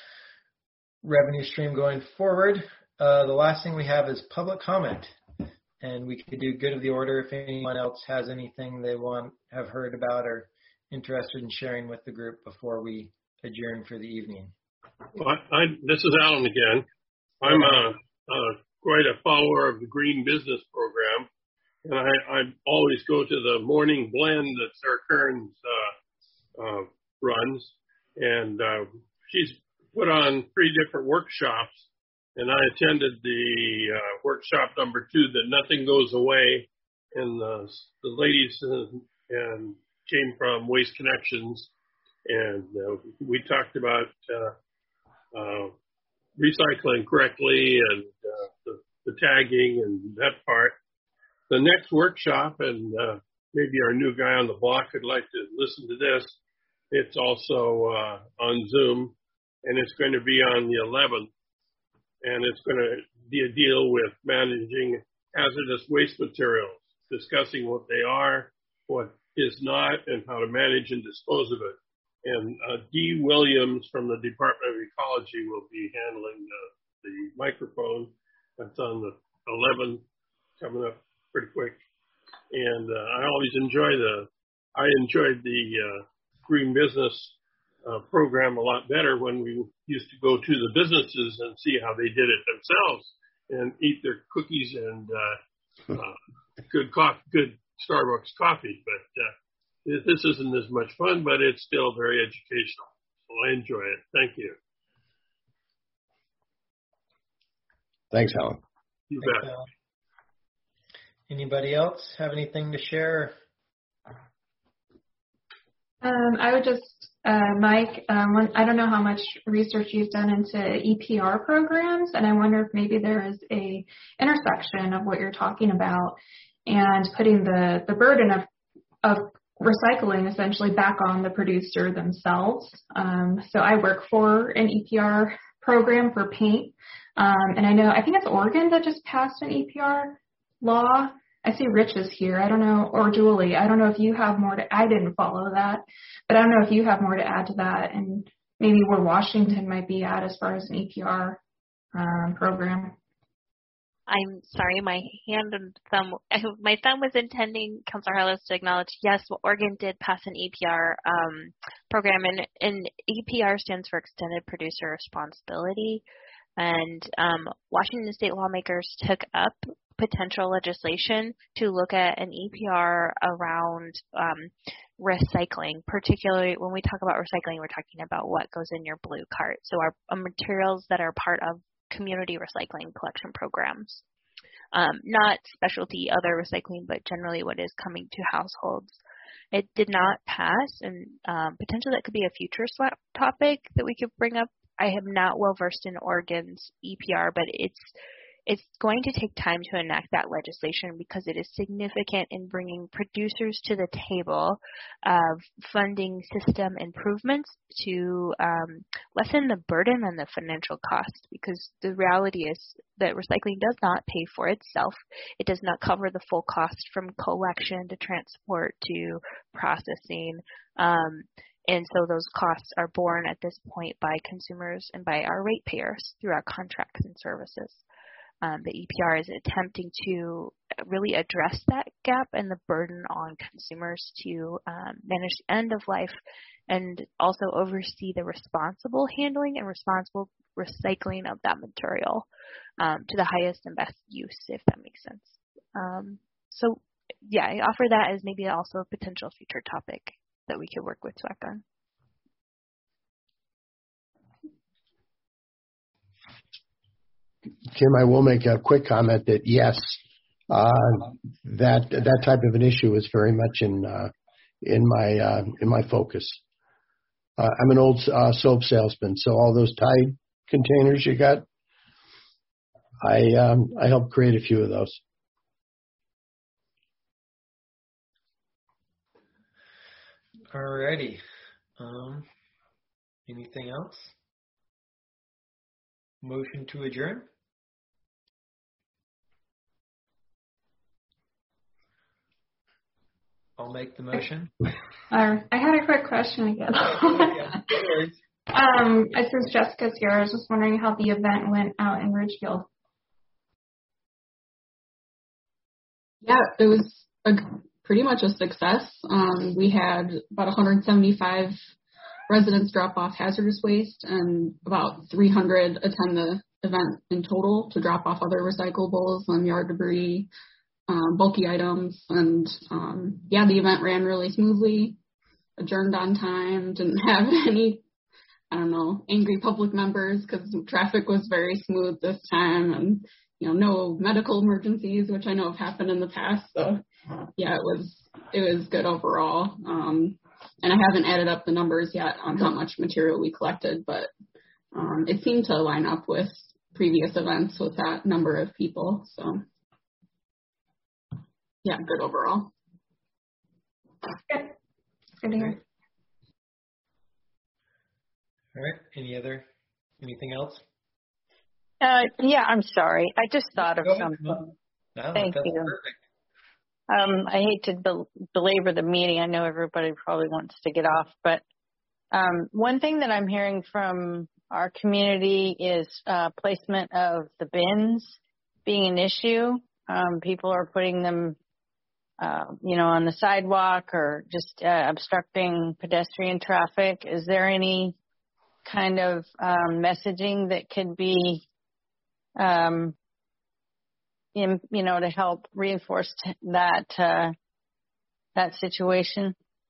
revenue stream going forward. Uh, the last thing we have is public comment, and we could do good of the order if anyone else has anything they want, have heard about, or interested in sharing with the group before we adjourn for the evening. Well, I, I, this is Alan again. I'm a, a, quite a follower of the Green Business Program, and I, I always go to the morning blend that Sarah Kearns uh, uh, runs, and uh, she's put on three different workshops, and I attended the uh, workshop number two, that nothing goes away, and the, the ladies uh, and came from Waste Connections, and uh, we talked about uh, uh, recycling correctly and uh, the, the tagging and that part. The next workshop, and uh, maybe our new guy on the block would like to listen to this, it's also uh, on Zoom, and it's going to be on the eleventh, and it's going to be a deal with managing hazardous waste materials, discussing what they are, what is not, and how to manage and dispose of it. And uh, Dee Williams from the Department of Ecology will be handling uh, the microphone. That's on the eleventh, coming up pretty quick. And uh, I always enjoy the, I enjoyed the uh, Green Business uh, program a lot better when we used to go to the businesses and see how they did it themselves and eat their cookies and uh, uh, good coffee, good Starbucks coffee. But uh, this isn't as much fun, but it's still very educational. So I enjoy it. Thank you. Thanks, Alan. You Thanks, bet. Alan. Anybody else have anything to share? Um, I would just, uh, Mike, um, one, I don't know how much research you've done into E P R programs, and I wonder if maybe there is a intersection of what you're talking about and putting the, the burden of, of recycling essentially back on the producer themselves. Um, so I work for an E P R program for paint, um, and I know, I think it's Oregon that just passed an E P R law. I see Rich is here. I don't know, or Julie. I don't know if you have more to, I didn't follow that, but I don't know if you have more to add to that and maybe where Washington might be at as far as an E P R um, program. I'm sorry, my hand and thumb, my thumb was intending, Councilor Harless, to acknowledge, yes, well, Oregon did pass an E P R um, program, and, and E P R stands for Extended Producer Responsibility. And um, Washington state lawmakers took up potential legislation to look at an E P R around um, recycling. Particularly when we talk about recycling, we're talking about what goes in your blue cart. So our, our materials that are part of community recycling collection programs. Um, not specialty other recycling, but generally what is coming to households. It did not pass, and um, potentially that could be a future slap topic that we could bring up. I am not well versed in Oregon's E P R, but it's it's going to take time to enact that legislation because it is significant in bringing producers to the table of funding system improvements to um, lessen the burden and the financial cost, because the reality is that recycling does not pay for itself. It does not cover the full cost from collection to transport to processing. Um, And so those costs are borne at this point by consumers and by our ratepayers through our contracts and services. Um, the E P R is attempting to really address that gap and the burden on consumers to um, manage the end of life and also oversee the responsible handling and responsible recycling of that material um, to the highest and best use, if that makes sense. Um, so, yeah, I offer that as maybe also a potential future topic that we could work with S W A C on. Kim, I will make a quick comment that yes, uh, that that type of an issue is very much in uh, in my uh, in my focus. Uh, I'm an old uh, soap salesman, so all those Tide containers you got, I um, I helped create a few of those. Alrighty. Um, anything else? Motion to adjourn? I'll make the motion. Uh, I had a quick question again. um, since Jessica's here, I was just wondering how the event went out in Ridgefield. Yeah, it was a, pretty much a success. Um, we had about one hundred seventy-five residents drop off hazardous waste and about three hundred attend the event in total to drop off other recyclables and yard debris, um, bulky items. And um, yeah, the event ran really smoothly, adjourned on time, didn't have any, I don't know, angry public members because traffic was very smooth this time, and you know, no medical emergencies, which I know have happened in the past. So yeah, it was it was good overall. Um, and I haven't added up the numbers yet on how much material we collected, but um, it seemed to line up with previous events with that number of people. So yeah, good overall. Good. Good to hear. All right. Any other, anything else? Uh, yeah, I'm sorry. I just thought of something. No, Thank that's you. perfect. Um, I hate to bel- belabor the meeting. I know everybody probably wants to get off, but Um, one thing that I'm hearing from our community is uh, placement of the bins being an issue. Um, people are putting them, uh, you know, on the sidewalk or just uh, obstructing pedestrian traffic. Is there any kind of um, messaging that could be, um, in, you know, to help reinforce t- that uh, that situation?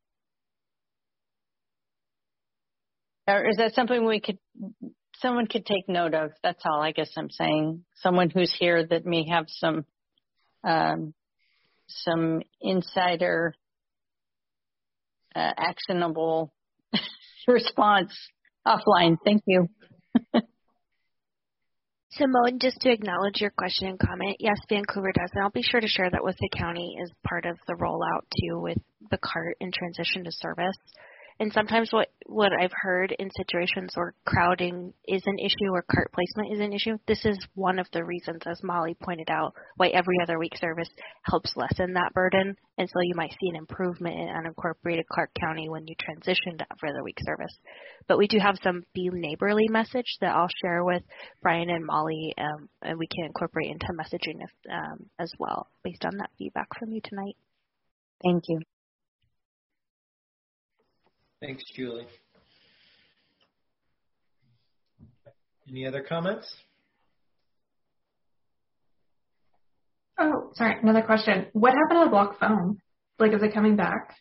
Or is that something we could, someone could take note of? That's all I guess I'm saying. Someone who's here that may have some, um, some insider, uh, actionable response offline. Thank you. Simone, just to acknowledge your question and comment, yes, Vancouver does, and I'll be sure to share that with the county as part of the rollout too with the CART and transition to service. And sometimes what, what I've heard in situations where crowding is an issue or cart placement is an issue, this is one of the reasons, as Molly pointed out, why every other week service helps lessen that burden. And so you might see an improvement in unincorporated Clark County when you transition to every other week service. But we do have some Be Neighborly message that I'll share with Brian and Molly, um, and we can incorporate into messaging if, um, as well, based on that feedback from you tonight. Thank you. Thanks, Julie. Any other comments? Oh, sorry, another question. What happened to the block phone? Like, is it coming back?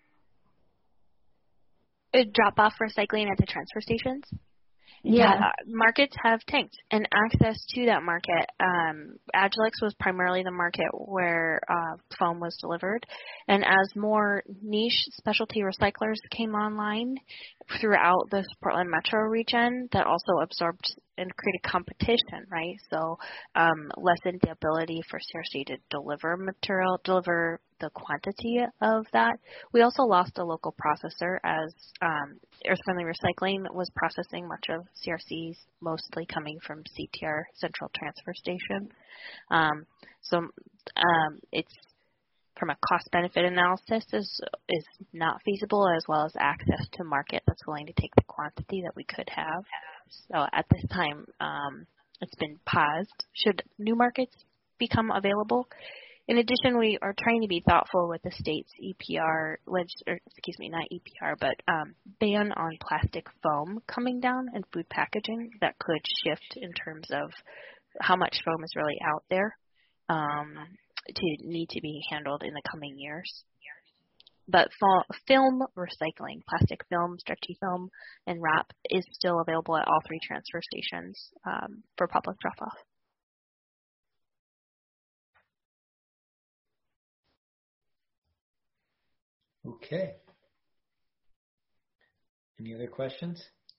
It drop off recycling at the transfer stations? Yeah. Uh, markets have tanked, and access to that market. Um, Agilex was primarily the market where uh, foam was delivered, and as more niche specialty recyclers came online throughout the Portland metro region, that also absorbed and created competition, right? So um, lessened the ability for C R C to deliver material, deliver the quantity of that. We also lost a local processor as um, Earth Friendly Recycling was processing much of C R C's, mostly coming from C T R Central Transfer Station. Um, so um, it's from a cost-benefit analysis is is not feasible, as well as access to market that's willing to take the quantity that we could have. So at this time, um, it's been paused. Should new markets become available? In addition, we are trying to be thoughtful with the state's E P R, or excuse me, not E P R, but um, ban on plastic foam coming down and food packaging that could shift in terms of how much foam is really out there um, to need to be handled in the coming years. But film recycling, plastic film, stretchy film, and wrap is still available at all three transfer stations um, for public drop-off. Okay. Any other questions?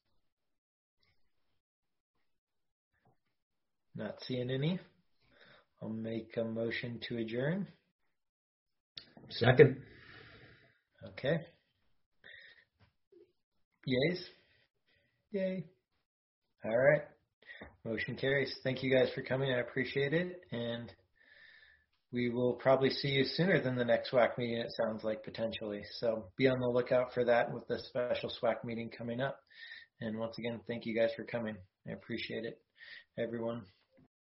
Not seeing any. I'll make a motion to adjourn. Second. Okay. Yays? Yay. All right. Motion carries. Thank you guys for coming. I appreciate it. And we will probably see you sooner than the next SWAC meeting, it sounds like, potentially. So be on the lookout for that with the special SWAC meeting coming up. And once again, thank you guys for coming. I appreciate it. Everyone,